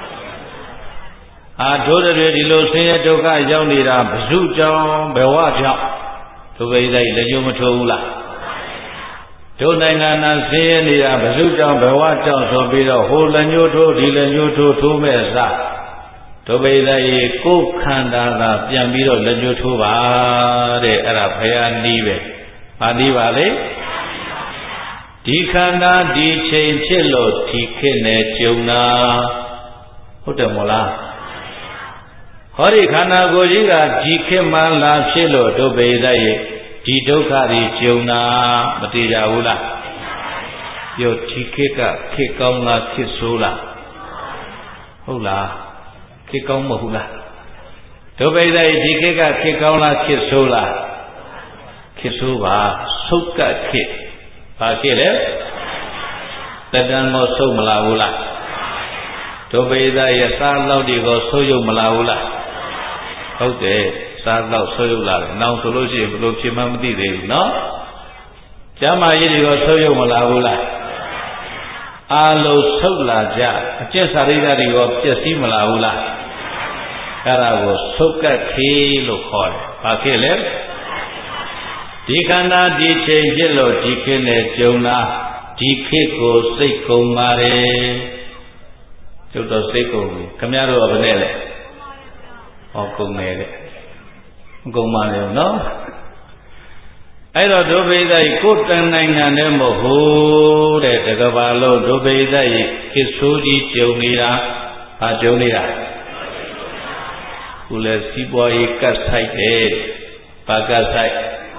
S1: အာထိုးတဲ့ဒီလိုဆင်းရဲဒုက္ခရောက်နေတာဘယ်သူကြောင့်ဘယ်ဝကြောင့်ဒုပိသယေလက်ညှိုးမထိုးဘူးလားတို့နိုင်ငံနာဆင်းရဲနေတာဘယ်သူကြောင့်ဘဝကြောင့်ဆိုပြီးတော့ဟိုလက်ညှိုးထိုးဒီလက်ညှိုးထိုးထိုးမဲ့စဒုပိသယေကိုယ်ခန္ဓာသာပြန်ပြီးတော့လက်ညှိုးထိုးပါတဲ့အဲ့ဒါဘုရားနီးပဲဘာနီးပါလဲဒီခန္ဓာဒီချိန်ဖြစ်လို့ဒီခေတ်နဲ့ကြုံတာဟုတ်တယ်မို့လားဟောဒီခန္ဓာကိုယ်ကြီးကဒီခေတ်မှလာဖြစ်လို့ဒုပိသယေဒီဒုက္ခတွေကြုံတာမတည်ကြဘူးလားပြောဒီခေတ်ကခေတ်ကောင်းလားခေတ်ဆိုးလားဟုတ်လားခေတ်ကောင်းမဟုတ်လားဒုပိသယေဒီခေတ်ကခေတ်ကောင်းလားခေတ်ဆိုးလားခေတ်ဆိုးပါဆုတ်ကခေတ်ဘာခေတ်လဲတတန်ကိုဆုတ်မလာဘူးလားဒုပိသယေစားလောက်ဒီကိုဆုတ်ယုတ်မလာဘူးလားဟုတ်တယ်စားတော့ဆုပ်ယုတ်လာတယ်။နောက်ဆိုလို့ရှိရင်ဘယ်လိုဖြစ်မှမသိသေးဘူးနော်။ကျမ်းမာရေးတွေကဆုပ်ယုတ်မလာဘူးလား။အာလုံးဆုပ်လာကြအကျင့်စာရိတ္တတွေကပျက်စီးမလာဘူးလား။အဲ့ဒါကိုဆုပ်ကပ်ခေလို့ခေါ်တယ်။ဘာခေလဲ။ဒီခန္ဓာဒီချိန်ဖြစ်လို့ဒီခေတ်နဲ့ကြုံတာဒီခေတ်ကိုစိတ်ကုန်ပါတယ်။ကျုပ်တော့စိတ်ကုန်ပြီ။ခမရတို့ကဘယ်နဲ့လဲ။ဟောကုန်တယ်တဲ့။မကုန်ပါနဲ့နော်အဲ့တော့ဒုပိသယေကိုယ်တန်နိုင်ငံနဲ့မဟုတ်ဘူးတဲ့တကဘာလုံးဒုပိသယေကိဆိုးကြီးကြုံနေတာဘာကြုံနေတာခုလဲစီးပွားရေးကတ်ဆိုင်တယ်ဘာကတ်ဆိုင်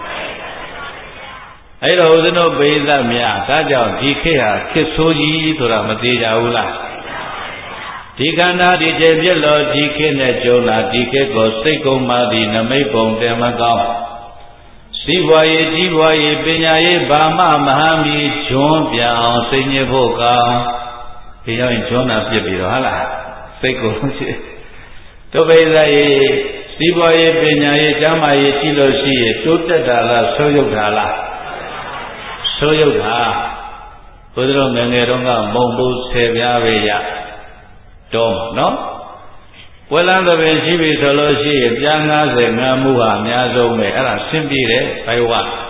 S1: အဲ့တော့ဦးဇင်းတို့ပိသများဒါကြောင့်ဒီခေတ်ဟာကိဆိုးကြီးဆိုတာမသေးကြဘူးလားဒီခန္ဓာဒီကျေပြည့်လို့ဒီခေတ်နဲ့ကြုံလာဒီခေတ်ကိုစိတ်ကုန်မှသည်နမိတ်ပုံတယ်မကောင်းစီးပွားရေးကြီးပွားရေးပညာရေးဘာမှမဟမ်းမီဂျွန်းပြောင်စိတ်ညစ်ဖို့ကောင်းဒီရောက်ရင်ဂျွန်းတာပြစ်ပြီးတော့ဟာလားစိတ်ကုန်လို့ရှိဒုပိသယေစီးပွားရေးပညာရေးကျမ်းမာရေးရှိလို့ရှိရင်တိုးတက်တာလားဆိုးရုပ်တာလားဆိုးရုပ်တာဘုရားငယ်ငယ်တုန်းကမုံဘူးဆယ်ပြားပဲရတော့နော်ဝေလန်းသဘင်ရှိပြီဆိုလို့ရှိရင်ပြား၅၀ငါမှုဟာအများဆုံးပဲအဲ့ဒါဆင်းပြေတယ်ဘိုင်ဝ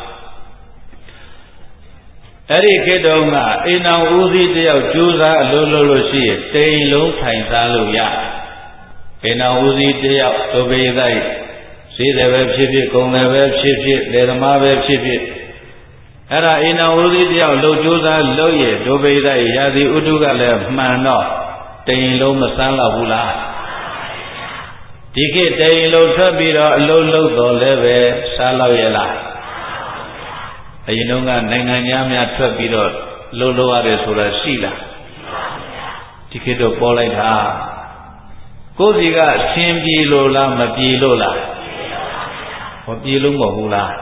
S1: အဲ့ဒီခေတ္တကအိမ်တော်ဦးစီးတယောက်ကြိုးစားအလုပ်လုပ်လို့ရှိရင်တိမ်လုံးထိုင်စားလို့ရအိမ်တော်ဦးစီးတယောက်ဒုပိသယေဈေးတယ်ပဲဖြစ်ဖြစ်ကုန်တယ်ပဲဖြစ်ဖြစ်လယ်သမားပဲဖြစ်ဖြစ်အဲ့ဒါအိမ်တော်ဦးစီးတယောက်လှုပ်ကြိုးစားလုပ်ရဒုပိသယေရာသီဥတုကလည်းမှန်တော့တိမ်လုံးမစမ်းတော့ဘူးလားဒီခေတ်တိမ်လုံးထွက်ပြီးတော့အလုံးလုံးတော်လည်းပဲစားလောက်ရလားအရင်တုန်းကနိုင်ငံသားများထွက်ပြီးတော့လှုပ်လို့ရတယ်ဆိုတာရှိလားဒီခေတ်တော့ပေါ်လိုက်တာကိုယ်စီကဆင်းပြေလို့လားမပြေလို့လားမပြေလို့မဟုတ်ဘူးလား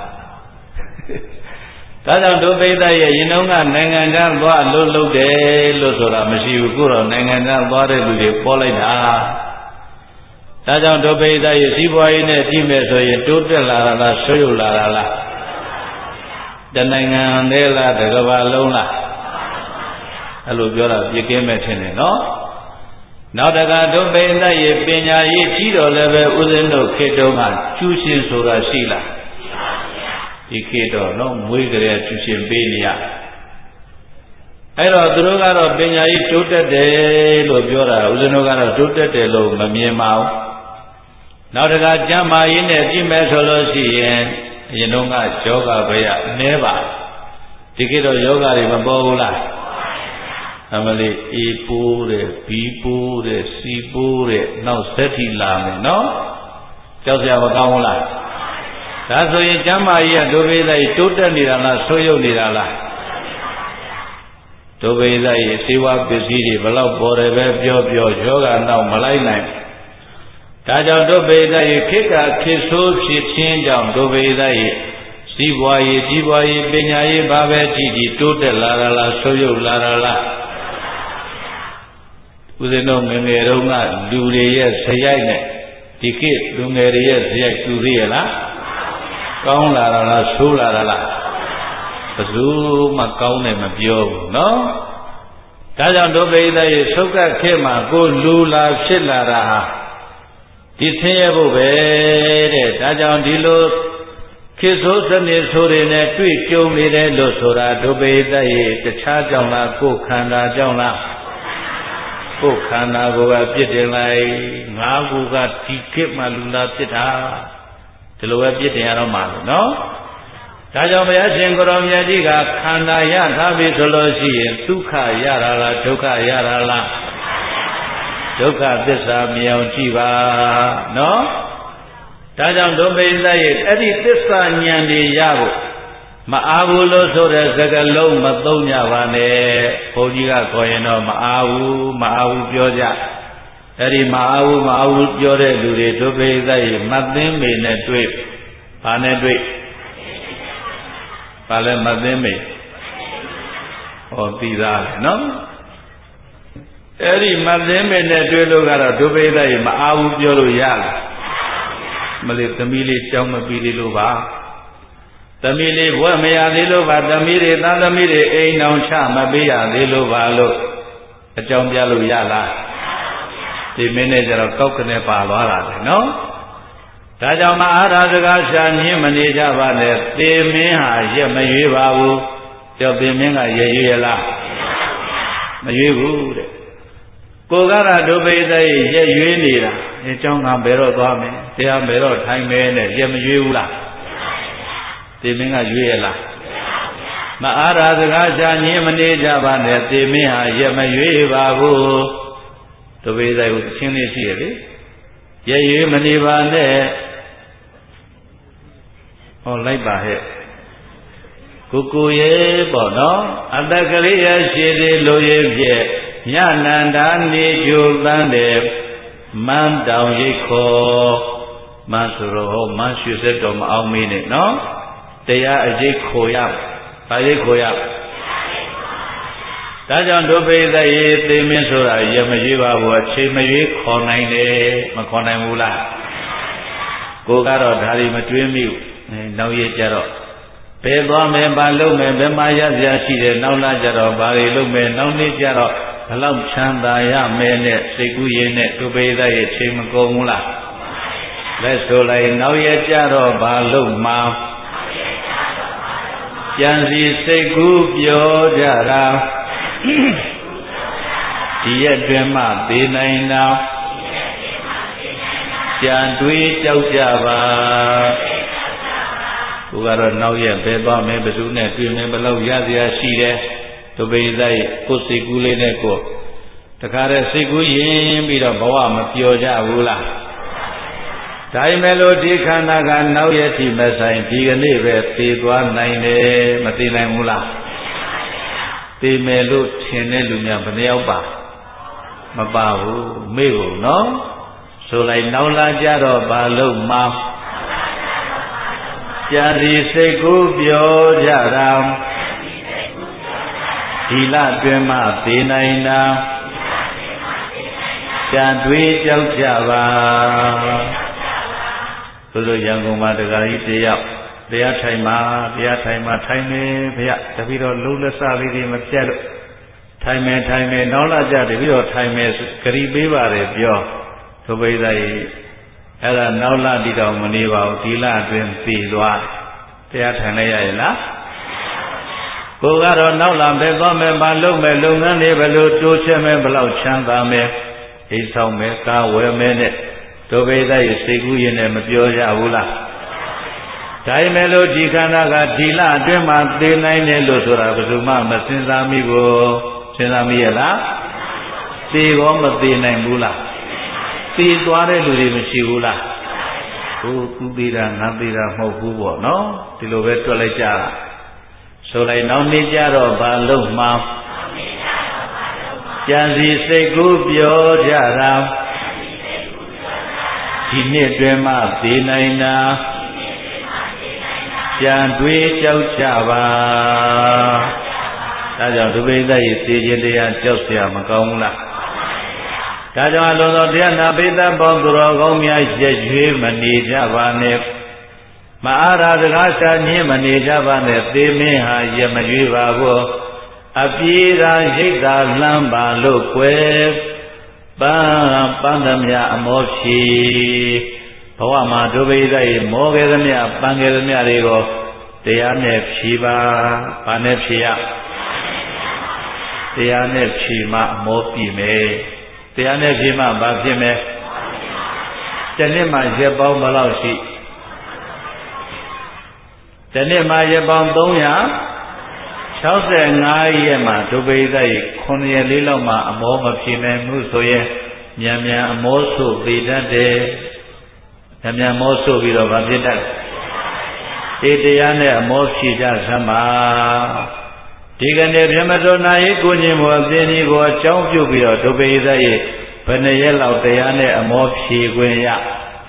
S1: ဒါကြောင့်ဒုပိသယေရင်တုန်းကနိုင်ငံသားသွားလှုပ်လှုပ်တယ်လို့ဆိုတာမရှိဘူးကိုတော့နိုင်ငံသားသွားတဲ့လူတွေပေါ်လိုက်တာဒါကြောင့်ဒုပိသယေစီးပွားရေးနဲ့ကြည့်မယ်ဆိုရင်တိုးတက်လာတာလားဆွေးရုပ်လာတာလားတနိုင်ငံသေးလားတစ်ကမ္ဘာလုံးလားအဲ့လိုပြောတာပြည့်ကင်းမဲ့ထင်တယ်နော်နောက်တကဒုပိသယေပညာရေးကြီးတော်လည်းပဲဥစဉ်တို့ခေတ္တကကျူးရှင်ဆိုတာရှိလားဒီခေတ်တော့နော်မွေးကြတဲ့ကျူရှင်ပေးနေရအဲ့တော့သူတို့ကတော့ပညာရေးတိုးတက်တယ်လို့ပြောတာဦးဇင်းတို့ကတော့တိုးတက်တယ်လို့မမြင်ပါဘူးနောက်တကကျမ်းမာရေးနဲ့ပြည့်မဲ့ဆိုလို့ရှိရင်အရင်တော့ကယောဂဘယအနည်းပါဒီခေတ်တော့ယောဂတွေမပေါ်ဘူးလားအမလေးအေးပိုးတဲ့ဘီပိုးတဲ့စီပိုးတဲ့နောက်ဆက်ထီလာမယ်နော်ကြောက်စရာမကောင်းဘူးလားဒါဆိုရင်ကျမ်းမာရေးကဒုပိသယေတိုးတက်နေတာလားဆိုးရုပ်နေတာလားဒုပိသယေစေဝပစ္စည်းတွေဘလောက်ပေါ်တယ်ပဲပြောပြောယောဂနောက်မလိုက်နိုင်ဒါကြောင့်ဒုဗေဒရေခေတ်ကခေတ်ဆိုးဖြစ်ခြင်းကြောင့်ဒုဗေဒရေစီးပွားရေးကြီးပွားရေးပညာရေးဘာပဲကြည့်ကြည့်တိုးတက်လာတာလားဆိုးရုပ်လာတာလားဦးဇင်းတို့ငယ်ငယ်တုန်းကလူတွေရဲ့ဇယိုက်နဲ့ဒီခေတ်လူငယ်တွေရဲ့ဇယိုက်တူသေးရလားကောင်းလာတာလားဆိုးလာတာလားဘယ်သူမှကောင်းတယ်မပြောဘူးနော်ဒါကြောင့်ဒုဗေဒရေသုက္ကခေတ်မှာကိုလူလာဖြစ်လာတာဟာဒီဆင်းရဲဖို့ပဲတဲ့ဒါကြောင့်ဒီလိုခေတ်ဆိုးစနစ်ဆိုးတွေနဲ့တွေ့ကြုံနေတယ်လို့ဆိုတာဒုဗေဒရေတခြားကြောင့်လားကိုယ်ခန္ဓာကြောင့်လားကိုယ်ခန္ဓာကိုယ်ကပြစ်တင်လိုက်ငါးခုကဒီခေတ်မှလူလာဖြစ်တာဒီလိုပဲပြစ်တင်ရတော့မှာနော်ဒါကြောင့်ဘုရားရှင်ကိုရောင်မြတ်ကြီးကခန္ဓာရထားပြီဆိုလို့ရှိရင်ဒုက္ခရတာလားဒုက္ခရတာလားဒုက္ခသစ္စာမြင်အောင်ကြည့်ပါနော်ဒါကြောင့်ဒုဗေဒရဲ့အဲ့ဒီသစ္စာဉာဏ်တွေရဖို့မအားဘူးလို့ဆိုတဲ့စကားလုံးမသုံးကြပါနဲ့ဘုန်းကြီးကခေါ်ရင်တော့မအားဘူးမအားဘူးပြောကြအဲ့ဒီမအားဘူးမအားဘူးပြောတဲ့လူတွေဒုဗေဒရဲ့မသိမ့်မေနဲ့တွေ့ဘာနဲ့တွေ့ဘာလဲမသိမ့်မေဟောသိသားလေနော်အဲ့ဒီမသိမ့်မေနဲ့တွေ့လို့ကတော့ဒုဗေဒရဲ့မအားဘူးပြောလို့ရလားမလေးသမီးလေးကြောင်းမပြီးသေးလို့ပါသမီးလေးဘွဲ့မရသေးလို့ပါသမီးတွေသားသမီးတွေအိမ်အောင်ချမပေးရသေးလို့ပါလို့အကြောင်းပြလို့ရလားဒီမင်းနဲ့ကျတော့ကောက်ကနေပါသွားတာလေနော်ဒါကြောင့်မအားရစကားရှာညင်းမနေကြပါနဲ့သေမင်းဟာရက်မရွေးပါဘူးကြောက်သေမင်းကရရွေးရလားမရွေးဘူးတဲ့ကိုကရဒုဗေဒရဲ့ရက်ရွေးနေတာအကြောင်းကဘယ်တော့သွားမယ်တရားဘယ်တော့ထိုင်မယ်နဲ့ရက်မရွေးဘူးလားသေမင်းကရွေးရလားမအားရစကားရှာညင်းမနေကြပါနဲ့သေမင်းဟာရက်မရွေးပါဘူးဒုဗေဒကိုသင်လေးရှိရလေရက်ရွေးမနေပါနဲ့ဟောလိုက်ပါဟဲ့ကိုကိုရဲ့ပေါ့နော်အတ္တကလေးရရှိသေးလို့ရဲ့ဖြင့်ညနန္ဒာနေကြိုတန်းတယ်မန်းတောင်ရိတ်ခေါ်မန်းဆိုတော့ဟောမန်းရွှေစက်တော်မအောင်မင်းနဲ့နော်တရားအကျိတ်ခေါ်ရဘာရိတ်ခေါ်ရဒါကြောင့်ဒုဗေဒရေသေမင်းဆိုတာရမရွေးပါဘူးအချိန်မရွေးခေါ်နိုင်တယ်မခေါ်နိုင်ဘူးလားကိုကတော့ဒါတွေမတွေးမိဘူးနောက်ရကြတော့ဘယ်သွားမယ်ဘာလုပ်မယ်ဘယ်မှာရစရာရှိတယ်နောက်လာကြတော့ဘာတွေလုပ်မယ်နောက်နေ့ကြတော့ဘလောက်ချမ်းသာရမယ်နဲ့စိတ်ကူးရင်နဲ့ဒုဗေဒရဲ့ချိန်မကုန်ဘူးလားလက်ဆိုလိုက်နောက်ရကြတော့ဘာလုပ်မှာကြံစီစိတ်ကူးပြောကြတာဒီရက်တွင်မှသိနိုင်တာကြံတွေးကြောက်ကြပါကိုကတော့နောက်ရက်ပဲသွားမယ်ဘယ်သူနဲ့တွေ့မယ်ဘလောက်ရစရာရှိတယ်ဒုဗေဒရဲ့ကိုယ်စိတ်ကူးလေးနဲ့ကိုတခါတည်းစိတ်ကူးရင်ပြီးတော့ဘဝမပျော်ကြဘူးလားဒါပေမဲ့လို့ဒီခန္ဓာကနောက်ရက်ထိမဆိုင်ဒီကနေ့ပဲသိသွားနိုင်တယ်မသိနိုင်ဘူးလားသိမယ်လို့ထင်တဲ့လူများဘယ်နှယောက်ပါမပါဘူးမေ့ဘူးနော်ဆိုလိုက်နောက်လာကြတော့ဘာလို့မှကြာဒီစိတ်ကူးပြောကြတာဒီလတွင်မှသိနိုင်တာကြာတွေးကြောက်ကြပါဘုလိုရန်ကုန်မှာတရားကြီးတယောက်တရားထိုင်မှာတရားထိုင်မှာထိုင်နေဘုရားတပည့်တော်လုံးလက်စလေးတွေမပြတ်လို့ထိုင်မယ်ထိုင်မယ်နောက်လာကြတပည့်တော်ထိုင်မယ်ဂရီပေးပါတယ်ပြောသုဘိဒရေအဲ့ဒါနောက်လာတိတော်မနေပါဘူးဒီလအတွင်းသိသွားတရားထိုင်လိုက်ရရဲ့လားကိုကတော့နောက်လာပဲသွားမယ်မလုပ်မယ်လုပ်ငန်းတွေဘယ်လိုတိုးချဲ့မယ်ဘယ်လောက်ချမ်းသာမယ်အိမ်ဆောင်မယ်ကားဝယ်မယ်နဲ့ဒုဗေဒရဲ့စိတ်ကူးရင်လည်းမပြောကြဘူးလားဒါပေမဲ့လို့ဒီခန္ဓာကဒီလအတွင်းမှာသိနိုင်တယ်လို့ဆိုတာဘယ်သူမှမစဉ်းစားမိဘူးစဉ်းစားမိရဲ့လားသိကောမသိနိုင်ဘူးလားသိသွားတဲ့လူတွေမရှိဘူးလားဟိုသူသေးတာငါသေးတာမဟုတ်ဘူးပေါ့နော်ဒီလိုပဲတွက်လိုက်ကြတာဆိုလိုက်နောက်နေ့ကြတော့ဘာလို့မှကြံစီစိတ်ကူးပြောကြတာဒီနှစ်တွင်မှသိနိုင်တာကြံတွေးကြောက်ကြပါဒါကြောင့်ဒုပိဋကရဲ့သိခြင်းတရားကြောက်เสียမကောင်းဘူးလားဒါကြောင့်အလုံးစုံတရားနာပိဋကပေါင်းသူတော်ကောင်းများရက်ရွေးမနေကြပါနဲ့မအားရာစကားရှာညင်းမနေကြပါနဲ့သေမင်းဟာရမရွေးပါဘူးအပြေရာရိတ်သာလမ်းပါလို့ကွယ်ပန်းပန်းသမျှအမောဖြီဘဝမှာဒုဗိဒ္ဓရေမောခဲ့သမျှပန်းခဲ့သမျှတွေကိုတရားနဲ့ဖြီပါဘာနဲ့ဖြီရတရားနဲ့ဖြီမှအမောပြီမယ်တရားနဲ့ဖြီမှဘာဖြစ်မယ်တနေ့မှရက်ပေါင်းဘယ်လောက်ရှိတနေ့မှရက်ပေါင်းသုံးရာ၆၅ရက်မှာဒုဗိဒ္ဓရေခုနှစ်ရက်လေးလောက်မှအမောမဖြီနိုင်မှုဆိုရင်မြန်မြန်အမောဆုသိတတ်တယ်မြန်မြန်မောဆုပြီးတော့ဗာဖြစ်တတ်ဒီတရားနဲ့အမောဖြီကြစမ်းပါဒီကနေ့ဗြဟ္မတောနာယေကိုခြင်းဘောအသင်ဒီကိုအကြောင်းပြုပြီးတော့ဒုဗိဒ္ဓရေဘယ်နှစ်ရက်လောက်တရားနဲ့အမောဖြီခွင့်ရဩ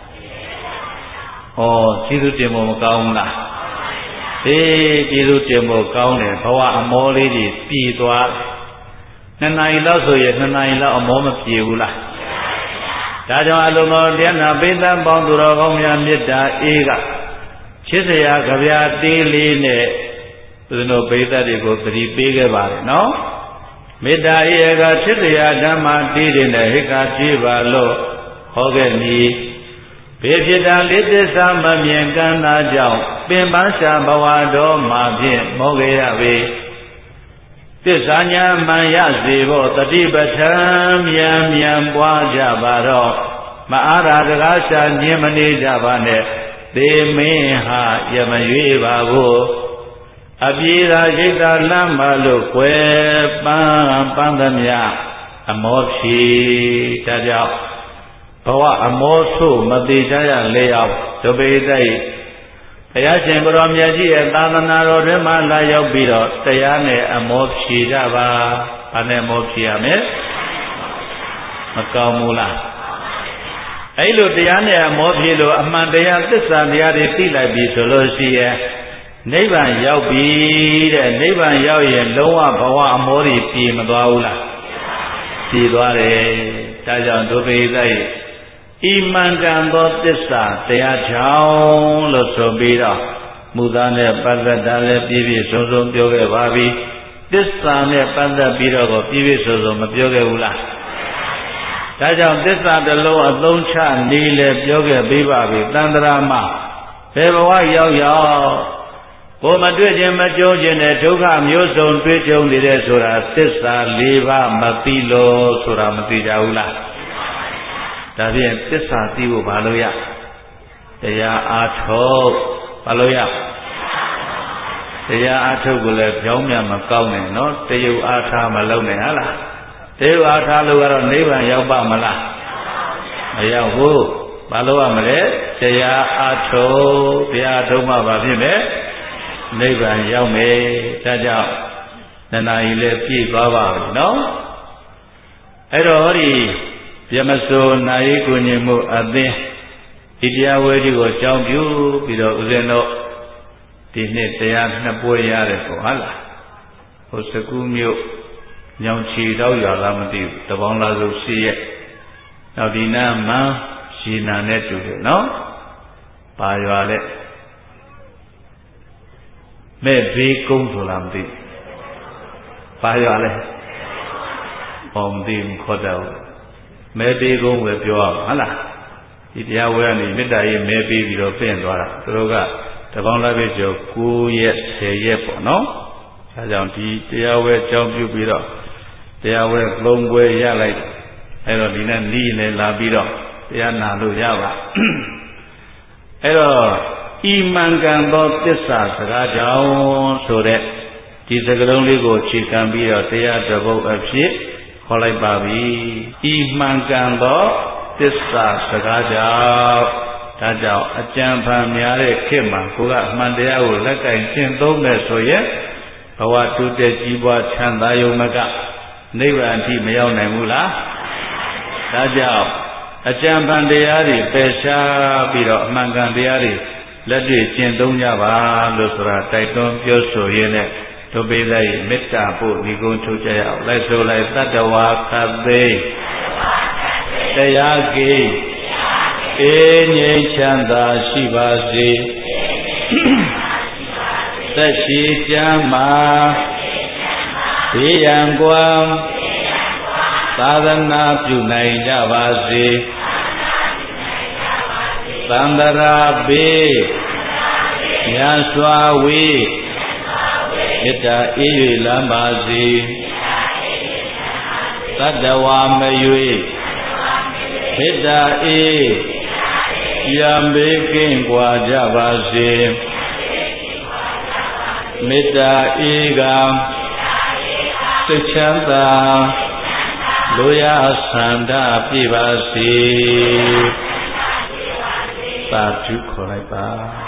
S1: ကျေးဇူးတင်ဖို့မကောင်းဘူးလားအေးကျေးဇူးတင်ဖို့ကောင်းတယ်ဘဝအမောလေးကြီးပြည်သွားနှစ်နာရီလောက်ဆိုရင်နှစ်နာရီလောက်အမောမပြေဘူးလားဒါကြောင့်အလုံးစုံတရားနာပိဋကပေါင်းသူတော်ကောင်းများမေတ္တာအေးကချစ်စရာကြပြာတေးလေးနဲ့သူတို့ပိဋကတွေကိုသတိပေးခဲ့ပါတယ်နော်မေတ္တာအေးကချစ်စရာဓမ္မတေးတွေနဲ့ဟိကပြေးပါလို့ဟောခဲ့မည်ဘေဖြစ်တာလေးသစ္စာမမြင်ကမ်းသာကြောင့်ပင်ပန်းရှာဘဝတော်မှာဖြင့်မောခဲ့ရပေသစ္စာညာမှန်ရစေဖို့တတိပဋ္ဌာန်မြန်မြန်ပွားကြပါတော့မအားရာတကားရှာညင်းမနေကြပါနဲ့သေမင်းဟာရမရွေးပါဘူးအပြေသာရိတ်သာလမ်းပါလို့ွယ်ပန်းပန်းသမျှအမောဖြီဒါကြောင့်ဘဝအမောဆိုမသေးကြရလေအောင်ဒုဗိဒ္ဓရေဘုရားရှင်ကိုရောမြတ်ကြီးရဲ့သာသနာတော်တွင်မှလာရောက်ပြီးတော့တရားနဲ့အမောဖြီကြပါဘာနဲ့အမောဖြီရမလဲမကောင်းဘူးလားအဲ့လိုတရားနဲ့အမောဖြီလို့အမှန်တရားသစ္စာတရားတွေသိလိုက်ပြီဆိုလို့ရှိရင်နိဗ္ဗာန်ရောက်ပြီတဲ့နိဗ္ဗာန်ရောက်ရင်လုံးဝဘဝအမောတွေပြေမသွားဘူးလားပြေသွားတယ်ဒါကြောင့်ဒုဗိဒ္ဓရေဤမှန်ကန်သောသစ္စာတရားကြောင့်လို့ဆိုပြီးတော့မူသားနဲ့ပတ်သက်တာလည်းပြည့်ပြည့်စုံစုံပြောခဲ့ပါပြီသစ္စာနဲ့ပတ်သက်ပြီးတော့ပြည့်ပြည့်စုံစုံမပြောခဲ့ဘူးလားဒါကြောင့်သစ္စာတစ်လုံးအသုံးချနေလေပြောခဲ့ပြီးပါပြီတန်ត្រာမှာဘယ်ဘဝရောက်ရောက်ကိုမတွေ့ခြင်းမကြုံခြင်းနဲ့ဒုက္ခမျိုးစုံတွေ့ကြုံနေတဲ့ဆိုတာသစ္စာ၄ပါးမသိလို့ဆိုတာမသိကြဘူးလားဒါဖြင့်သစ္စာသိဖို့ဘာလို့ရတရားအားထုတ်ဘာလို့ရတရားအားထုတ်ကိုလည်းကြောင်းမြတ်မကောင်းနဲ့နော်တယုတ်အားထားမလုံးနဲ့ဟာလားတယုတ်အားထားလို့ကတော့နိဗ္ဗာန်ရောက်ပါမလားမရောက်ဘူးဘာလို့ရမလဲတရားအားထုတ်တရားထုတ်မှဘာဖြစ်လဲနိဗ္ဗာန်ရောက်မယ်ဒါကြောင့်တဏှာကြီးလည်းပြည့်သွားပါဘူးနော်အဲ့တော့ဟောဒီပြမစိုးနာယီကိုညင်မှုအသင်းဒီတရားဝဲကြီးကိုကြောင်းပြုပြီးတော့ဦးဇင်းတို့ဒီနှစ်တရားနှစ်ပွဲရတယ်ပေါ့ဟုတ်လားဟိုစကူးမြို့ညောင်ချီတော့ရွာလားမသိဘူးတပေါင်းလားဆိုရှိရဲ့နောက်ဒီနာမန်းရှင်းနာနဲ့တူတယ်နော်ပါရွာလဲမဲ့ဘေးကုန်းဆိုလားမသိဘူးပါရွာလဲဟောမသိဘူးခေါ်တော့မဲပေးကုန်းပဲပြောရမှာဟုတ်လားဒီတရားဝဲကနေမေတ္တာရေးမဲပေးပြီးတော့ပြင်သွားတာသူတို့ကတပေါင်းလားပဲကျော်၉ရက်၁၀ရက်ပေါ့နော်အဲကြောင့်ဒီတရားဝဲကြောင်းပြုပြီးတော့တရားဝဲသုံးပွဲရလိုက်အဲတော့ဒီနေ့နီးနေလာပြီးတော့တရားနာလို့ရပါအဲတော့ဤမှန်ကန်သောသစ္စာစကားကြောင့်ဆိုတဲ့ဒီစကားလုံးလေးကိုခြေခံပြီးတော့တရားတစ်ပုဒ်အဖြစ်ခေါ်လိုက်ပါပြီဤမှန်ကန်သောသစ္စာစကားကြောင့်ဒါကြောင့်အကြံဖန်များတဲ့ခေတ်မှာကိုကအမှန်တရားကိုလက်ကင်ကျင့်သုံးမယ်ဆိုရင်ဘဝတုတက်ကြီးပွားချမ်းသာယုံမကနိဗ္ဗာန်အထိမရောက်နိုင်ဘူးလားဒါကြောင့်အကျံပန်တရားတွေပယ်ရှားပြီးတော့အမှန်ကန်တရားတွေလက်တွေ့ကျင့်သုံးကြပါလို့ဆိုတာတိုက်တွန်းပြောဆိုရင်းနဲ့ဒုပိသရဲ့မေတ္တာပို့ဒီကုန်းထုတ်ကြရအောင်လိုက်ဆိုလိုက်တတ္တဝါခတ်သိတရားကိအေးငြိမ်းချမ်းသာရှိပါစေသက်ရှိကြမ်းမှာဘေးရန်ကွာသာသနာပြုနိုင်ကြပါစေသန္တရာဘေးမြတ်စွာဝေမေတ္တာအေး၍လမ်းပါစေသတ္တဝါမရွေမေတ္တာအေးရံဘေးကင်းကွာကြပါစေမေတ္တာအေးကစိတ်ချမ်းသာလိုရာဆန္ဒပြပါစေသာဓုခေါ်လိုက်ပါ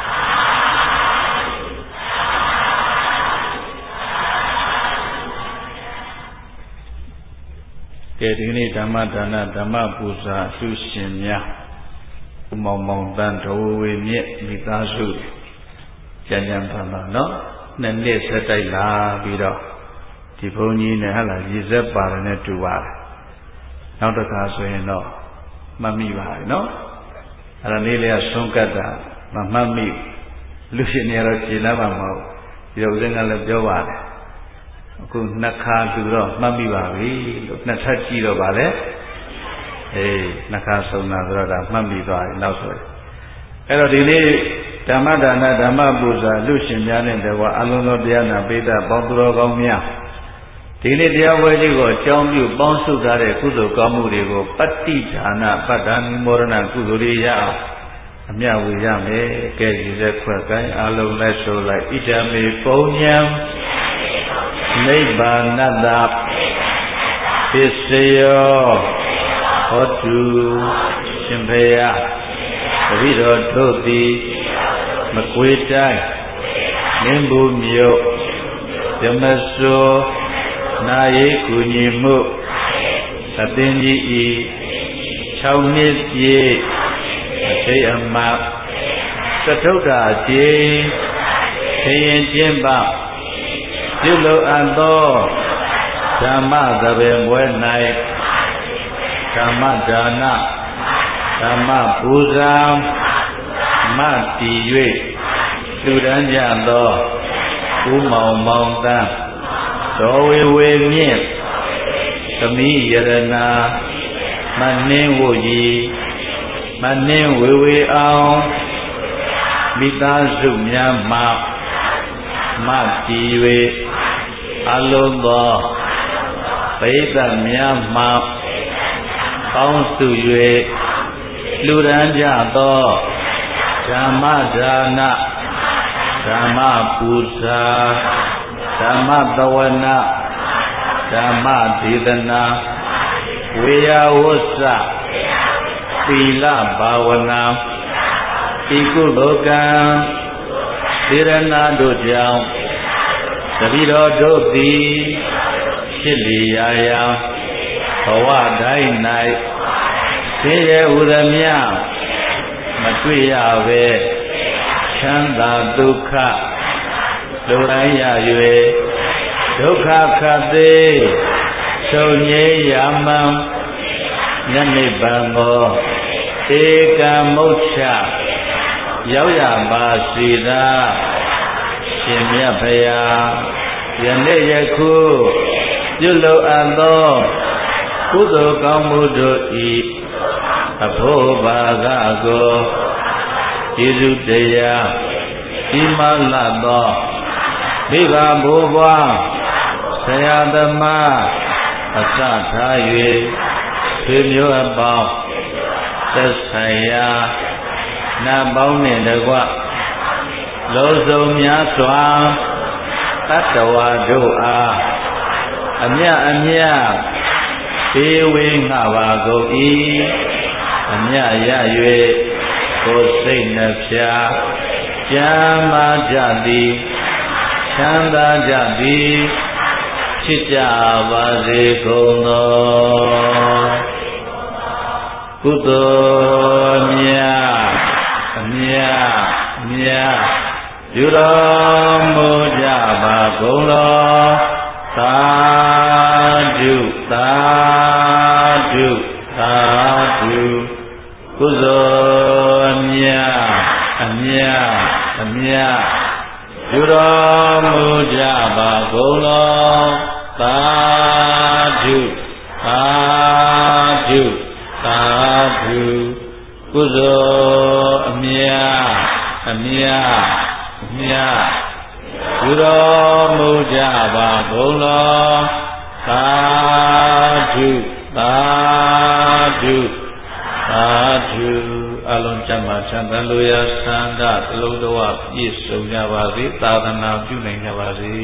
S1: ကဲဒီနေ့ဓမ္မဒါနဓမ္မပူဇာအလှရှင်များဥမောင်မောင်တန်ဒဝဝေမြင့်မိသားစုကြံကြံပါပါနော်နှစ်နှစ်ဆက်တိုက်လာပြီးတော့ဒီဘုန်းကြီးနဲ့ဟလာရည်စက်ပါတယ်နဲ့တူပါတယ်နောက်တစ်ခါဆိုရင်တော့မှတ်မိပါတယ်နော်အဲ့ဒါလေးလေးကဆုံးကတ်တာမမှတ်မိလူရှင်တွေကတော့ကြည်လာမှာမဟုတ်ဒီတော့ဦးဇင်းကလည်းပြောပါတယ်အခုနှစ်ခါတူတော့မှတ်မိပါပြီလို့နှစ်ထပ်ကြည့်တော့ပါလေအေးနှစ်ခါဆုံးတာဆိုတော့ဒါမှတ်မိသွားပြီနောက်ဆိုရင်အဲ့တော့ဒီနေ့ဓမ္မဒါနဓမ္မပူဇာလူရှင်များနဲ့တကွာအလုံးစုံတရားနာပိဋကပေါင်းသူတော်ကောင်းများဒီနေ့တရားပွဲကြီးကိုအကြောင်းပြုပေါင်းစုထားတဲ့ကုသိုလ်ကောင်းမှုတွေကိုပတ္တိဒါနပတ္တာနိမောရဏကုသိုလ်တွေရအောင်အမြတ်ဝေရမယ်ကဲဒီသက်ခွက်ကိုင်းအလုံးလိုက်ဆိုလိုက်ဣဒံမေပုံညာနိဗ္ဗာနတ္တပစ္စယောဟောတုရှင်ဖေယတပိတော်တို့သည်မကွေတိုင်းမင်းဘူးမြို့ဓမ္မစောနာယေကုညီမှုအသင်ကြီးဤ၆နှစ်ပြည့်အထိတ်အမှသထုဒ္ဓကျေခရင်ချင်းပပြုလုပ်အပ်သောဓမ္မသဘင်ပွဲ၌ဓမ္မဒါနဓမ္မပူဇာမတည်၍လူတန်းကြသောဥမောင်မောင်တန်းတော်ဝေဝေမြင့်သမီးယရနာမနှင်းဝကြီးမနှင်းဝေဝေအောင်မိသားစုများမှမတည်၍အလုံးသောပရိသတ်များမှပေါင်းစု၍လူရန်ကြသောဓမ္မဒါနဓမ္မပူဇာဓမ္မသဝနာဓမ္မဒေသနာဝေယဝုစ္စသီလဘာဝနာဤကုသိုလ်ကံစေရနာတို့ကြောင့်တတိတော်တို့သည်ဖြစ်လျာရာဘဝတိုင်း၌ဆင်းရဲဥဒမြမတွေ့ရပဲချမ်းသာဒုက္ခလူတိုင်းရ၍ဒုက္ခခတ်သေးချုပ်ငြိမ်းရမှန်ညနိဗ္ဗာန်ကိုဧကမုတ်ချရောက်ရပါစေသာရှင်မြတ်ဖရာယနေ့ယခုပြုလုပ်အပ်သောကုသိုလ်ကောင်းမှုတို့ဤအဖို့ဘာကကိုကျေးဇူးတရားဒီမလသောမိဘဘိုးဘွားဆရာသမားအစထား၍ဆွေမျိုးအပေါင်းသက်ဆိုင်ရာနတ်ပေါင်းနှင့်တကွလုံးစုံများစွာတတ္တဝါတို့အားအမြတ်အမြတ်ပေးဝေငှပါကုန်၏အမြတ်ရ၍ကိုယ်စိတ်နှဖျားကျမ်းမာကြသည်ချမ်းသာကြသည်ဖြစ်ကြပါစေကုန်သောကုသိုလ်မြတ်အမြတ်မြတ်ပြုတော်မူကြပါကုန်လောသာဓုသာဓုသာဓုကုသိုလ်မြတ်အမြတ်အမြတ်ပြုတော်မူကြပါကုန်လောသာဓုသာဓုသာဓုကုသိုလ်အမြတ်အမြတ်အမြတ်ပြုတော်မူကြပါကုန်လောသာဓုသာဓုသာဓုအလုံးကျမ်းမာချမ်းသာလို့ရသံဃာသလုံးတော်ပြည့်စုံကြပါစေသာသနာပြုနိုင်ကြပါစေ